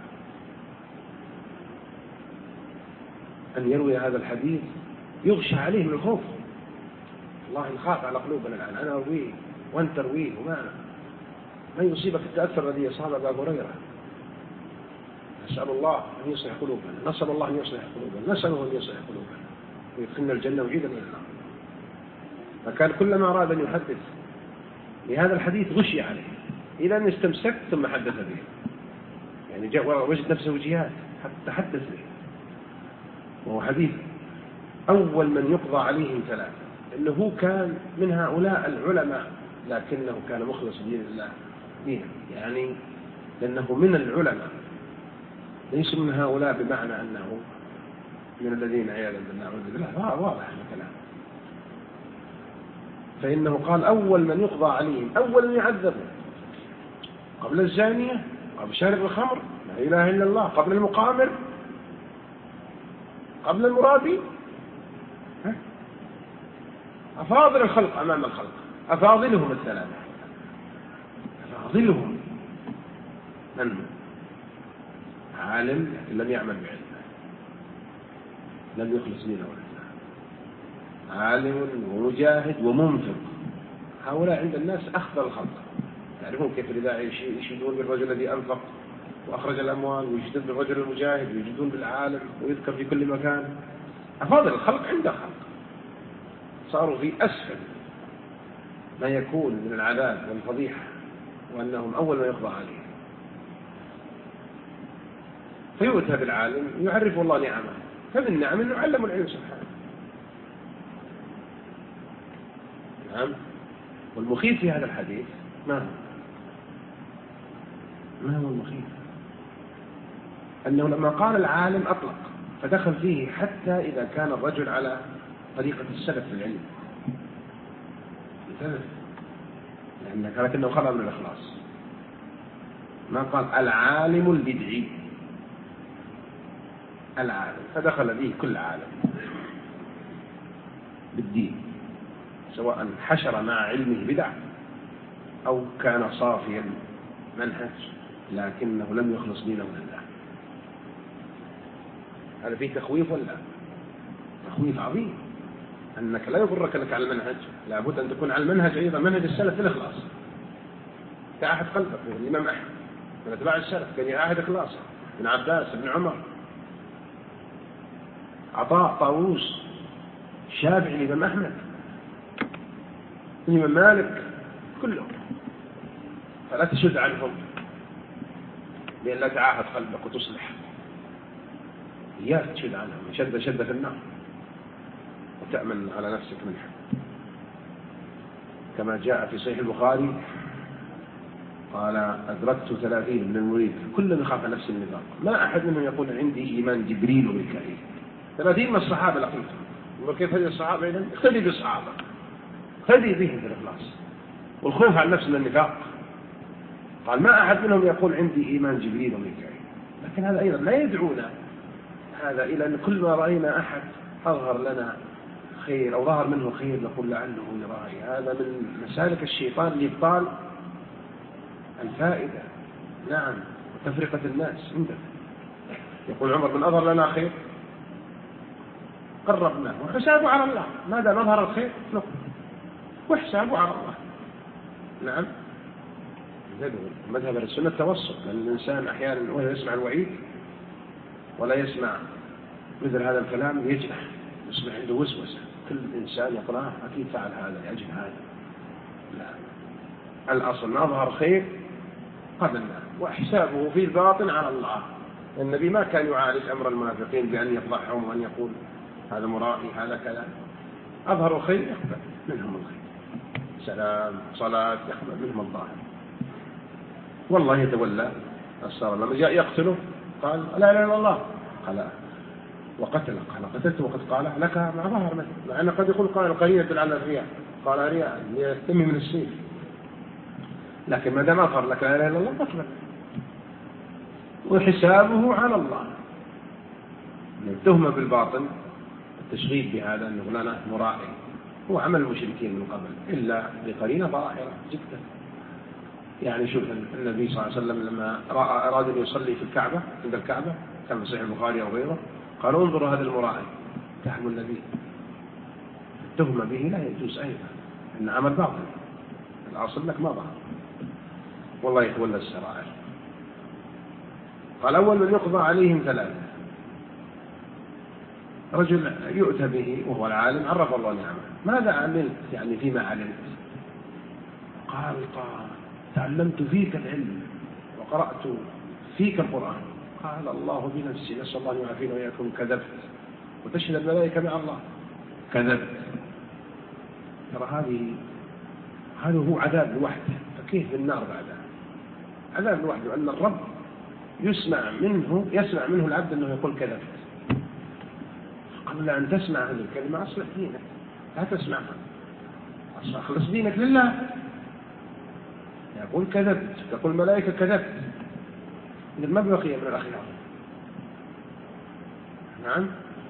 Speaker 1: أن يروي هذا الحديث يغشى عليه من الخوف. الله نخاف على قلوبنا الآن، أنا أرويه وأنت ترويه وما يصيبك التأثر الذي أصاب أبا هريرة. نسأل الله أن يصلح قلوبنا، نسأل الله أن يصلح قلوبنا، نسأله أن يصلح قلوبنا ويدخلنا الجنة ويعيذنا من النار. فكان كلما أراد أن يحدث لهذا الحديث غشي عليه إلى أن استمسك ثم حدث به، يعني جاء وجد نفسه جهاد حتى حدث به. وهو حديث أول من يقضى عليهم ثلاثة، إنه كان من هؤلاء العلماء لكنه كان مخلص دين الله دينا، يعني لأنه من العلماء ليس من هؤلاء بمعنى أنه من الذين عياذا بالله، واضح الكلام. فإنه قال أول من يقضى عليهم، أول من يعذبوا، قبل الزانية، قبل شارب الخمر، لا إله إلا الله، قبل المقامر، قبل المرابي، أفاضل الخلق أمام الخلق، أفاضلهم الثلاثة، أفاضلهم من عالم لم يعمل بعلمه، لم يخلص دينه ولله، عالم ومجاهد ومنفق، هؤلاء عند الناس أخذ الخلق. تعرفون كيف الإذاعة يشيدون بالرجل الذي أنفق وأخرج الأموال، ويشدون بالرجل المجاهد، ويجدون بالعالم، ويذكر في كل مكان. أفاضل الخلق عند خلق صاروا في أسفل ما يكون من العذاب والفضيحة، وأنهم أول ما يقضى عليهم. فيؤتى بالعالم يعرف الله نعمه، فمن نعم أنه علم العلم سبحانه. نعم. والمخيف في هذا الحديث ما هو المخيف؟ أنه لما قال العالم أطلق، فدخل فيه حتى إذا كان الرجل على طريقة السلف في العلم، لكنه خلى من الإخلاص. ما قال العالم البدعي، العالم، فدخل به كل عالم بالدين، سواء حشر مع علمه بدع أو كان صافيا منهج لكنه لم يخلص دينه لله. هذا فيه تخويف ولا تخويف عظيم، أنك لا يغرك لك على المنهج، لابد أن تكون على المنهج أيضا، منهج السلف في الإخلاص. تعهد قلبك الإمام أحمد من أتباع السلف كان يعاهد إخلاصه، ابن عباس، ابن عمر، عطاء، طاووس، الشافعي، الإمام أحمد، الإمام مالك، كلهم. فلا تشد عنهم لأن لا تعاهد قلبك وتصلح، إياك تشد عنهم، شد في النار وتأمن على نفسك منها. كما جاء في صحيح البخاري قال أدركت 30 من المريد كلهم يخاف نفس النفاق، ما أحد منهم يقول عندي إيمان جبريل وميكائيل. 30 من الصحابة لقيتهم. وكيف هذه الصحابة إذن؟ اقتدي بالصحابة، اقتدي بهم في الإخلاص والخوف عن نفس من النفاق. قال ما أحد منهم يقول عندي إيمان جبريل وميكائيل. لكن هذا أيضا لا يدعونا هذا إلى أن كل ما رأينا أحد أظهر لنا خير أو ظهر منه خير نقول لعله يراعي. هذا من مسالك الشيطان لإبطال الفائدة، نعم، وتفرقة الناس عنده. يقول عمر من أظهر لنا خير قربناه وحسابه على الله، ماذا نظهر الخير نقول وحسابه على الله. نعم. مذهب السنة التوسط، لأن الإنسان أحيانا وهو يسمع الوعيد ولا يسمع مثل هذا الكلام يجرح، يصبح عنده وسوسة، كل إنسان يقرأه أكيد فعل هذا لأجل هذا. لا، الأصل نظهر خير قبلنا وحسابه في الباطن على الله. النبي ما كان يعالج أمر المنافقين بأن يفضحهم وأن يقول هذا مرائي هذا كذا. أظهروا خير يقبل منهم الخير، سلام، صلاة، يقبل منهم الظاهر، والله يتولى السر. لما جاء يقتله قال لا إله إلا الله، قال وقتله، قال قتلته وقد قال لك مع ظهر مثل، مع أنه قد يقول قال القرينة تدل على الرياء، قال رياء يستمي من السيف، لكن ما دام أظهر لك لا إله إلا الله فاقبل وحسابه على الله. التهمة بالباطن التشغيل بهذا أنه فلان مرائي هو عمل المشركين من قبل، إلا بقرينة ظاهرة جدا يعني شوف النبي صلى الله عليه وسلم لما أراد أن يصلي في الكعبة عند الكعبة كان في صحيح البخاري أو غيره قالوا انظروا هذا المراعي تهم النبي، التهمة به لا يجوز أيضا، إن عمل باطل، الأصل لك ما ظهر والله يتولى السرائر. قال أول من يقضى عليهم 3، رجل يؤتى به وهو العالم عرف الله نعمه، ماذا عملت يعني فيما علمت؟ قال تعلمت فيك العلم وقرأت فيك القرآن. قال الله بنفسي نسأل الله أن يعافينا وإياكم كذبت، وتشهد الملائكة مع الله كذبت. ترى هذا هو عذاب لوحده، فكيف بالنار بعدها؟ عذاب لوحده أن الرب يسمع منه العبد أنه يقول كذبت. قبل أن تسمع هذه الكلمة أصلح دينك، لا تسمعها، أخلص دينك لله. يقول كذبت، تقول الملائكة كذبت، ما بقي من الأخيار. نعم،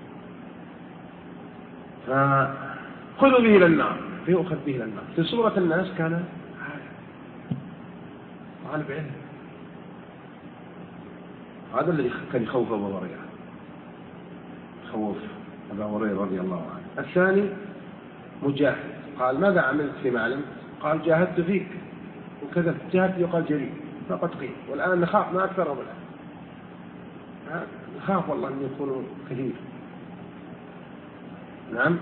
Speaker 1: فخذوا به إلى النار، فيؤخذ به إلى النار. في صورة الناس كان طالب علم، هذا الذي كان يخوف أبو هريرة، خوف أبا هريرة رضي الله عنه. الثاني مجاهد، قال ماذا عملت فيما علمت؟ قال جاهدت فيك وكذا، جاهدت يقال جريء فقد قيل، والآن نخاف ما أكثرهم الآن، نخاف والله أن يكونوا كثير. نعم،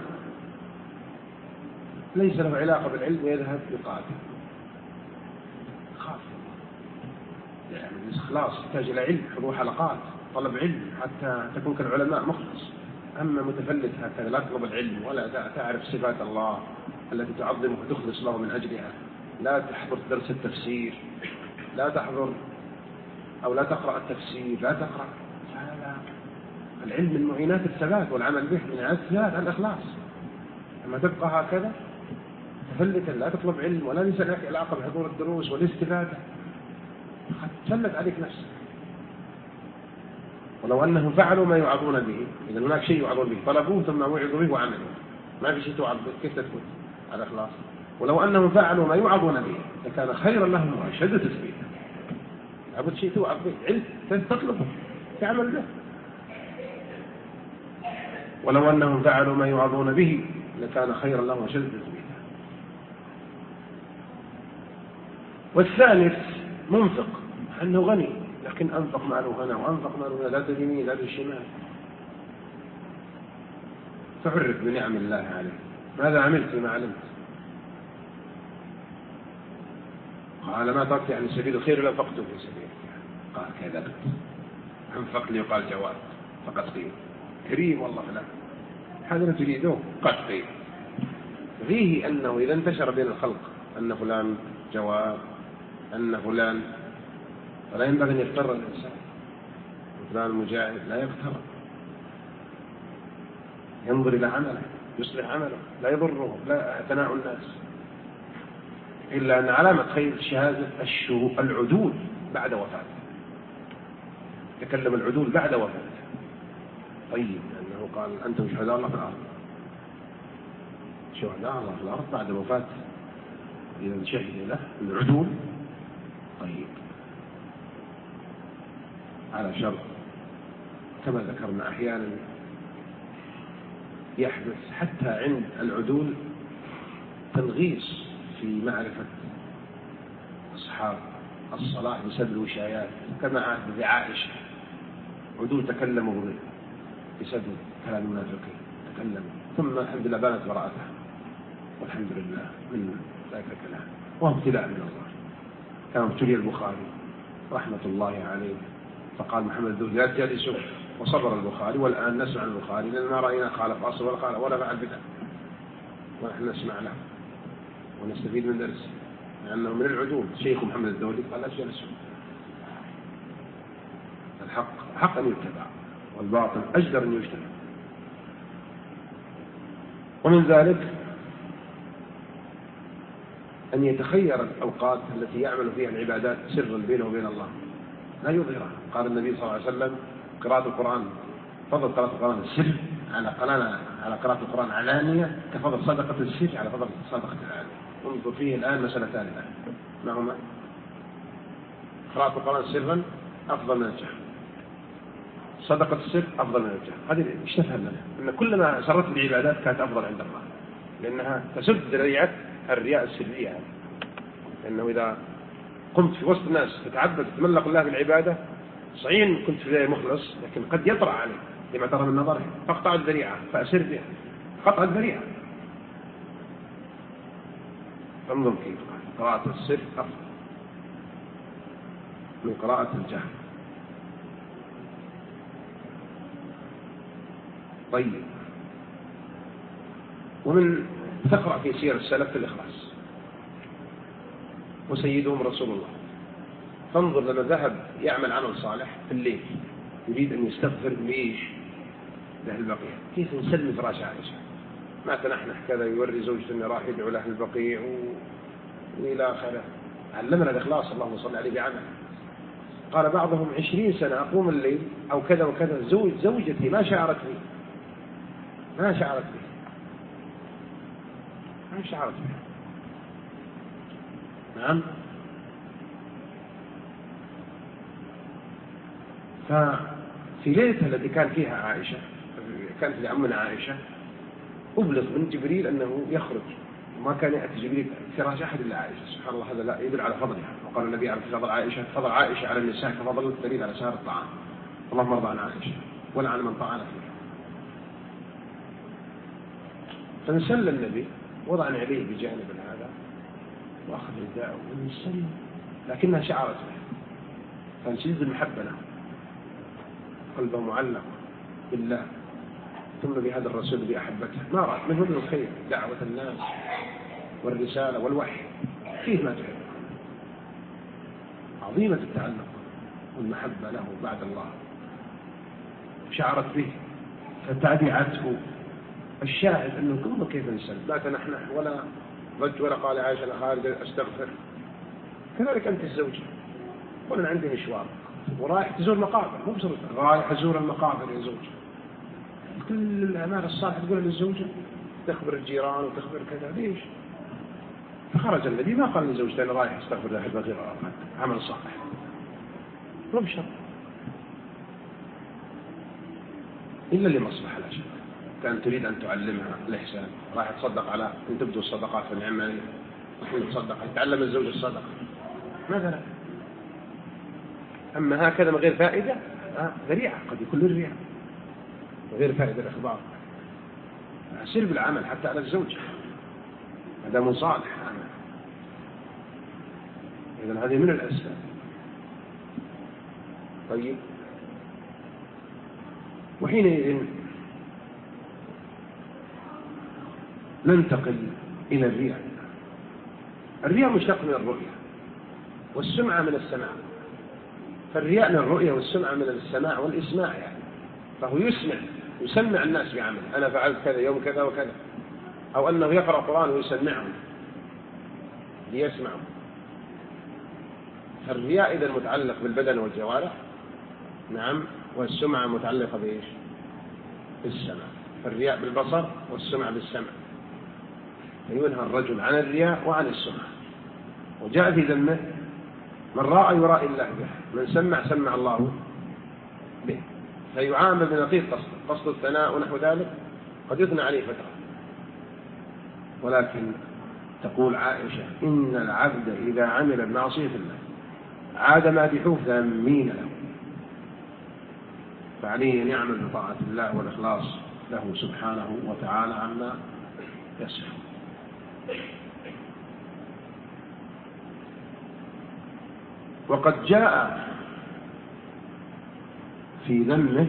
Speaker 1: ليس له علاقة بالعلم ويذهب يقاتل، خاف يعني خلاص يحتاج إلى علم، حضور حلقات، طلب علم حتى تكون كالعلماء مخلص. أما متفلت هكذا لا تطلب العلم ولا تعرف صفات الله التي تعظمه وتخلص له من أجلها، لا تحضر درس التفسير، لا تحضر أو لا تقرأ التفسير، لا تقرأ، هذا العلم من معينات الثبات والعمل به، من معينات الثبات الإخلاص. أما تبقى هكذا متفلتا لا تطلب علم ولا ليس لك علاقة بحضور الدروس والاستفادة، تفلت عليك نفسك. ولو أنهم فعلوا ما يوعظون به، إذا هناك شيء يوعظون به طلبوه ثم وعظوا به وعملوا، ما في شيء توعظ به، كيف تثبت على الإخلاص؟ ولو أنهم فعلوا ما يوعظون به لكان خيرا لهم وأشد تثبيتا. لابد شيء توعظ به، علم تطلبه تعمل به. ولو أنهم فعلوا ما يوعظون به لكان خيرا لهم وأشد تثبيتا. والثالث منفق، أنه غني لكن أنفق ماله هنا وأنفق ماله هنا، لا تديني لا الشمال، فعرف بنعم الله عليه. ماذا عملت فيما علمت؟ قال ما تركت عن سبيل الخير لا فقدت في سبيل. قال كذبت، أنفق لي يقال جواد فقد قيل كريم والله فلان، هذا تريده قد قيل. فيه أنه إذا انتشر بين الخلق أن فلان جواد أن فلان، فلا ينبغي أن يغتر الإنسان. فلان مجاهد لا يغتر، ينظر إلى عمله يصلح عمله، لا يضره لا ثناء الناس، إلا أن علامة خير شهادة العدول بعد وفاته، تكلم العدول بعد وفاته. طيب لأنه قال أنتم شهداء الله في الأرض، شهداء الله في الأرض بعد وفاته، إذا شهد له العدول. طيب على شرط كما ذكرنا أحيانا يحدث حتى عند العدول تنغيص في معرفة أصحاب الصلاح بسبب الوشايات، كما عهد بعائشة عدول تكلموا بسبب كلام المنافقين، تكلموا ثم الحمد لله بانت براءتها والحمد لله من ذلك الكلام، وهو ابتلاء من الله. كان ابتلي البخاري رحمة الله عليه فقال محمد الذهلي لا تجالسوا، وصبر البخاري. والآن نسمع البخاري لأن ما رأينا خالف أصل ولا فعل بدعة، ونحن نسمع له ونستفيد من درسه لأنه من العدول. شيخ محمد الذهلي قال لا تجالسوا، الحق حق أن يتبع والباطل أجدر أن يجتمع. ومن ذلك أن يتخير الأوقات التي يعمل فيها العبادات سرا بينه وبين الله لا يظهرها. قال النبي صلى الله عليه وسلم قراءة القرآن، فضل قراءة القرآن السر على قراءة القرآن علانية كفضل صدقة السر على فضل صدقة العلانية. انظر فيه الآن مسألتان الآن، ما هما؟ قراءة القرآن سرا أفضل من الجهر، صدقة السر أفضل من الجهر. هذه ايش تفهم منها؟ أن كلما سرت العبادات كانت أفضل عند الله، لأنها تسد ذريعة الرياء السرية. لأنه إذا قمت في وسط الناس تتعبد تتملق الله بالعبادة، صحيح كنت في البداية مخلص، لكن قد يطرأ عليك لما ترى من نظره، فاقطع الذريعة فأسر بها، قطع الذريعة. فانظر كيف قراءة السر أفضل من قراءة الجهر. طيب، ومن تقرأ في سير السلف في الإخلاص، وسيدهم رسول الله. فانظر لما ذهب يعمل عمل صالح في الليل، يريد أن يستغفر ليش لأهل البقيع، كيف نسلم فراش عائشة، ما تنحنح كذا، يوري زوجته أنه راح يدعو لأهل البقيع وإلى آخره. علمنا الإخلاص، اللهم صل عليه بعمل. قال بعضهم 20 سنة أقوم الليل أو كذا وكذا، زوجتي ما شعرت بي، ما شعرت بي، ما شعرت بي. نعم. ففي ليلتها التي كان فيها عائشة، كانت لعمنا عائشة، أبلغ من جبريل أنه يخرج، وما كان يأتي جبريل فراش أحد إلا عائشة. سبحان الله، هذا لا يدل على فضلها. وقال النبي عليه فضل عائشة، فضل عائشة على النساء كفضل الثريد على سائر الطعام. اللهم ارضى عن عائشة ولا عن من طعن فيها. فنسل النبي، وضع عليه بجانب هذا وأخذ رداءه ونسل، لكنها شعرت به، كان شديد المحبة له، قلبه معلق بالله ثم بهذا الرسول الذي أحبته. ما رأت من هدى الخير، دعوة الناس والرسالة والوحي، فيه ما تحب، عظيمة التعلق والمحبة له بعد الله، شعرت به فتابعته. الشاهد أنه كله كيف نسلم، لا تنحنح ولا رج ولا قال عائشة أنا خارج أستغفر. كذلك أنت الزوجة، قل أنا عندي مشوار ورايح تزور مقابر، مو بصرت رايح أزور المقابر يا زوجة. كل الأعمال الصالحة تقول للزوجة، تخبر الجيران وتخبر كذا، ليش؟ فخرج الذي ما قال لزوجته أنا رايح أستغفر لها غير عمل صالح، وابشر إلا لمصلحة لا شك. كان تريد أن تعلمها الإحسان، راح تصدق على أن تبدو الصدقات في النعمة، وحين تصدق يتعلم الزوج الصدقة مثلا. أما هكذا من غير فائدة ذريعة، قد يكون الرياء وغير فائدة الإخبار. سير بالعمل حتى على الزوج، هذا مو صالح. إذن هذه من الأسباب. طيب، وحينئذ ننتقل إلى الرياء. الرياء مشتق من الرؤية، والسمعة من السماع. فالرياء من الرؤية والسمعة من السماع والإسماع، يعني فهو يسمع الناس بعمل، أنا فعلت كذا يوم كذا وكذا، أو أنه يقرأ قرآن ويسمعهم ليسمعوا. فالرياء إذا متعلق بالبدن والجوارح، نعم، والسمعة متعلقة بإيش؟ بالسمع. فالرياء بالبصر والسمع بالسمع، فينهى الرجل عن الرياء وعن السمع. وجاء في ذمه من راى يرائي الله به، من سمع الله به، فيعامل بنقيض قصد الثناء ونحو ذلك، قد يثنى عليه فترة. ولكن تقول عائشة إن العبد إذا عمل بمعصية الله عاد مادحوه ذامين له، فعليه أن يعمل بطاعة الله والإخلاص له سبحانه وتعالى عما يصف. وقد جاء في ذمه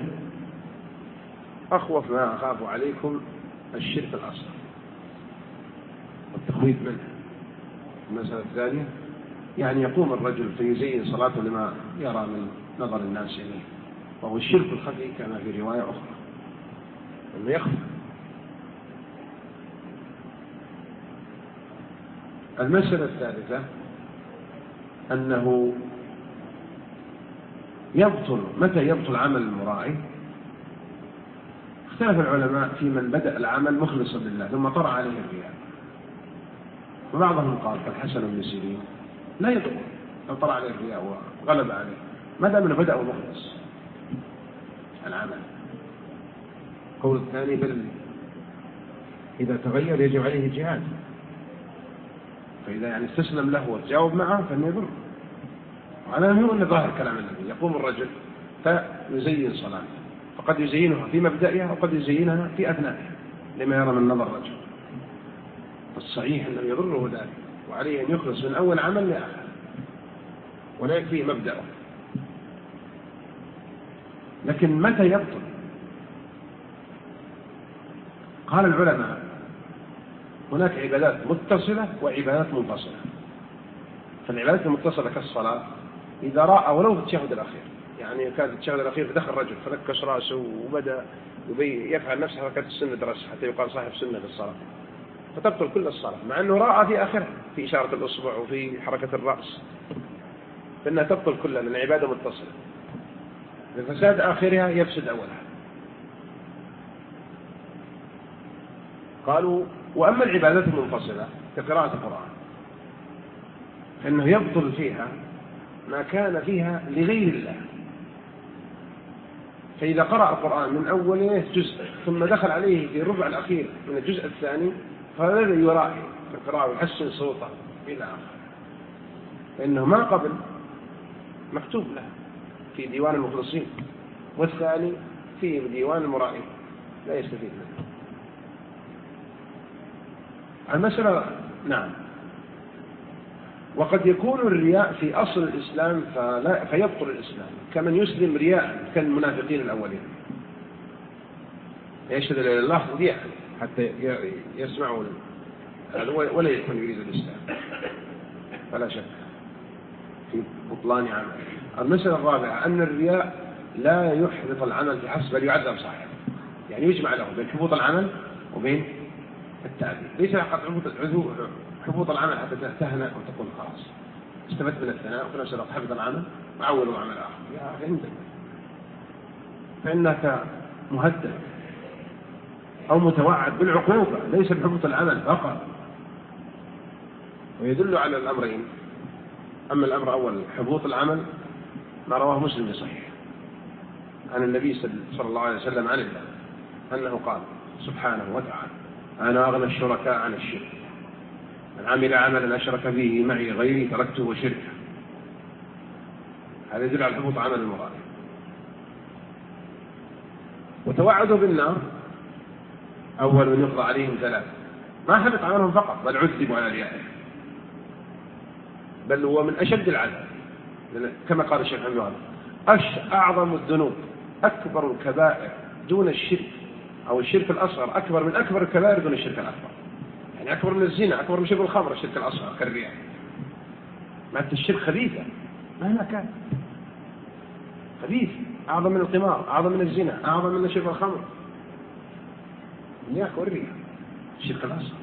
Speaker 1: أخوف ما أخاف عليكم الشرك الأصغر والتخويف منه. المسألة الثانية يعني يقوم الرجل فيزين صلاته لما يرى من نظر الناس إليه، وهو الشرك الخفي كما في رواية أخرى أنه يخفى. المسألة الثالثة أنه يبطل، متى يبطل عمل المراعي؟ اختلف العلماء في من بدأ العمل مخلصا لله ثم طرأ عليه الرياء. وبعضهم قال كالحسن بن سيرين لا يبطل، أو طلع عليه الرياء وغلب عليه، ما دام انه بدأ مخلص العمل. القول الثاني بل إذا تغير يجب عليه الجهاد، فإذا يعني استسلم له وتجاوب معه فإنه يضر. وعلى مهم أن ظاهر كلام النبي، يقوم الرجل فيزين صلاته، فقد يزينها في مبدئها وقد يزينها في أثنائها لما يرى من نظر الرجل. الصحيح أنه يضره ذلك، وعليه أن يخلص من أول عمل لآخر، ولا يكفيه مبدأه. لكن متى يبطل؟ قال العلماء هناك عبادات متصلة وعبادات منفصلة. فالعبادات المتصلة كالصلاة إذا رأى ولو في التشهد الأخير، يعني كان التشهد الأخير فدخل رجل فنكس رأسه وبدأ يفعل نفس حركات السنة درس حتى يقال صاحب سنة في الصلاة، فتبطل كل الصلاة، مع أنه رأى في آخرها في إشارة الأصبع وفي حركة الرأس، فإنها تبطل كلها لأن عبادة متصلة. لفساد آخرها يفسد أولها. قالوا وأما العبادات المنفصلة كقراءة القرآن فإنه يبطل فيها ما كان فيها لغير الله. فإذا قرأ القرآن من أوله جزء ثم دخل عليه في الربع الأخير من الجزء الثاني فهذا يرائي في القراءة ويحسن صوته إلى آخره، فإنه ما قبل مكتوب له في ديوان المخلصين، والثاني في ديوان المرائين لا يستفيد منه. المسألة نعم. وقد يكون الرياء في أصل الإسلام فيبطل الإسلام، كمن يسلم رياء كالمنافقين الأولين، يشهد لا إله إلا الله رياء حتى يسمعوا ولا يكون يريد الإسلام، فلا شك في بطلان عمل. المسألة الرابعة أن الرياء لا يحبط العمل بحسب بل يعذب صاحبه، يعني يجمع له بين حبوط العمل وبين التعذيب. ليس فقط حبوط العمل حتى تهنأ وتقول خلاص استفدت من الثناء وفي نفس الوقت حبط العمل وعولوا عمل آخر. يا أخي عندك فإنك مهدد أو متوعد بالعقوبة ليس بحبوط العمل فقط. ويدل على الأمرين. أما الأمر الأول حبوط العمل ما رواه مسلم بصحيح عن النبي صلى الله عليه وسلم عن الله أنه قال سبحانه وتعالى أنا أغنى الشركاء عن الشرك، من عمل عملا أشرك فيه معي غيري تركته وشركه. هذا يدل على حبوط عمل المراد. وتوعدوا بالنار أول من يقضى عليهم ثلاث، ما حبط عملهم فقط بل عذبوا على ريائهم، بل هو من أشد العذاب، كما قال الشيخ محمد أعظم الذنوب أكبر الكبائر دون الشرك، أو الشرك الأصغر أكبر من أكبر الكبائر دون الشرك الأكبر، يعني أكبر من الزنا، أكبر من شرب الخمر الشرك الأصغر كالرياء. معنى الشرك خبيثة مهما كان خبيث، أعظم من القمار، أعظم من الزنا، أعظم من شرب الخمر، الرياء والرياء الشرك الأصغر.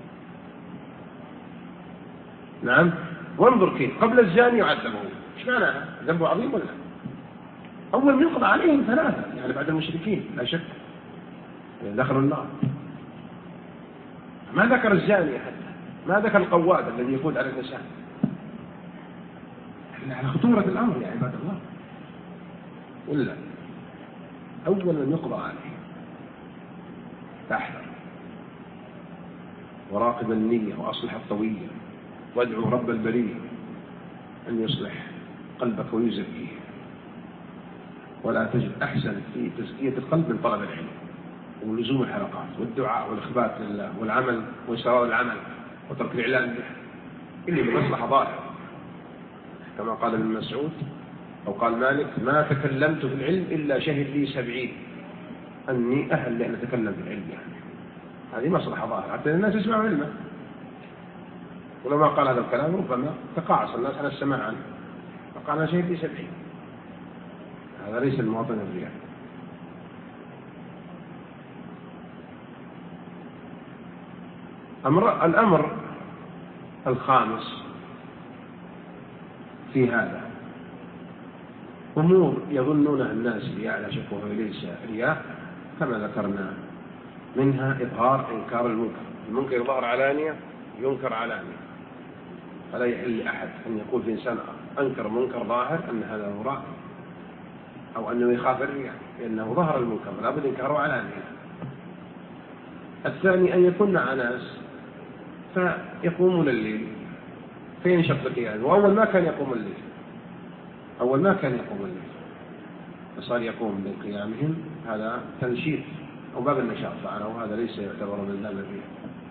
Speaker 1: نعم. وانظر كيف قبل الزاني يعذبه، ايش معناها؟ ذنبه عظيم ولا؟ أول من يقضى عليهم ثلاثة يعني بعد المشركين لا شك دخلوا النار. ما ذكر الزاني حتى، ما ذكر القواد الذي يقود على النساء، على خطورة الأمر يا عباد الله. ولا أول من يقضى عليه فاحذر وراقب النية وأصلح الطوية وادعو رب البرية أن يصلح قلبك ويزكيه. ولا تجد أحسن في تزكية القلب من طلب العلم ولزوم الحلقات والدعاء والإخبات لله والعمل وإسرار العمل وترك الإعلان به إلا بمصلحة ظاهرة، كما قال ابن مسعود أو قال مالك ما تكلمت في العلم إلا شهد لي 70 أني أهل لأن أتكلم في العلم، يعني هذه مصلحة ظاهرة حتى الناس يسمعوا علمه. ولما قال هذا الكلام ربما تقاعس الناس على السماع عنه فقال شهد لي 70. هذا ليس المواطن الرياء. الأمر الخامس في هذا أمور يظنونها الناس رياء لا شك وهو ليس رياء كما ذكرنا، منها إظهار إنكار المنكر. المنكر يظهر علانية ينكر علانية، فلا يحل لأحد أن يقول في إنسان أنكر منكر ظاهر أن هذا هو راء، أو أنه يخاف الرياء لأنه ظهر المنكر لابد إنكاره علانية. الثاني أن يكون مع ناس فيقومون الليل فينشط قيامه، وأول ما كان يقوم الليل فصار يقوم بقيامهم، هذا تنشيط أو باب النشاط فعله، وهذا ليس يعتبر من ذنب الرياء.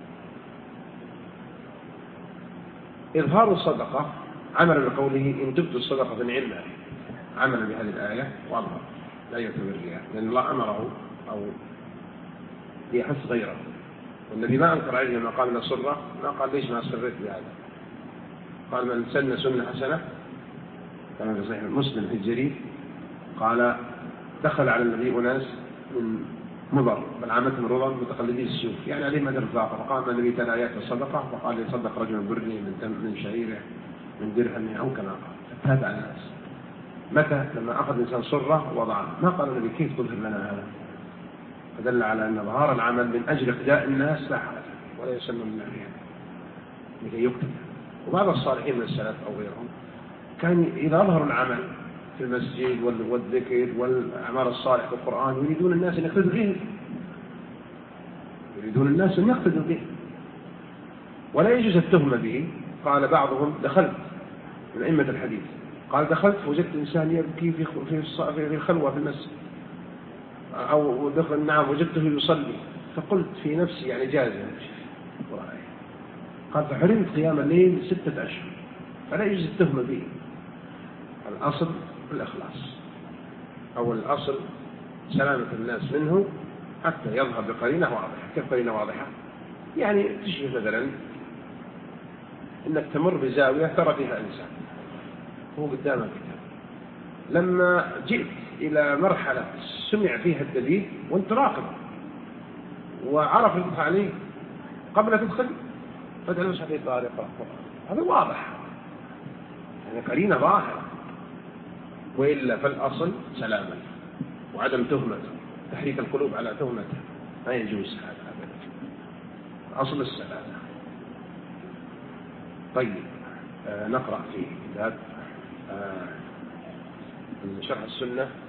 Speaker 1: إظهار الصدقة عمل بقوله إن تبدوا الصدقة فنعمها، عمل بهذه الآية وأظهر لا يعتبر الرياء، لأن الله أمره أو ليحث غيره. والنبي ما أنكر عليه لما قال نصره، ما قال ليش ما سريت بهذا، قال من سن سنة حسنة كما في صحيح مسلم في الجريد قال دخل على النبي أناس من مضر بل عامتهم رضا متقلدي السوق يعني عليهم أجر فاقة، فقام النبي تلا آيات الصدقة فقال يصدق رجل برني من شعيره من درهمه أو كما قال، فتابع الناس. متى؟ لما أخذ الإنسان صرة وضعه، ما قال النبي كيف تظهر لنا هذا، فدل على أن ظهار العمل من أجل اقتداء الناس لا حرج ولا يسمى من الرياء لكي يقتدى. وبعض الصالحين من السلف أو غيرهم كان إذا ظهروا العمل في المسجد والذكر والأعمال الصالحة في القرآن يريدون الناس أن يقتدوا به، ولا يجوز التهمة به. قال بعضهم دخلت من أئمة الحديث قال دخلت وجدت إنسان يبكي في الخلوة في المسجد، أو دخل نعم وجدته يصلي فقلت في نفسي يعني جازم، قال فحرمت قيام الليل 6 أشهر، فلا يجوز التهمة به. الأصل الإخلاص أو الأصل سلامة الناس منه حتى يظهر بقرينة واضحة. كيف قرينة واضحة؟ يعني تشبه مثلا إنك تمر بزاوية ترى فيها إنسان هو قدامك كتاب، لما جئت إلى مرحلة سمع فيها الدليل وانت راقب وعرف يدخل عليه قبل تدخل فتلمس في طارقة، هذا واضح يعني قرينة ظاهرة، وإلا فالأصل سلامة وعدم تهمة، تحريك القلوب على تهمته ما يجوز هذا أبدا، أصل السلامة. طيب نقرأ في كتاب شرح السنة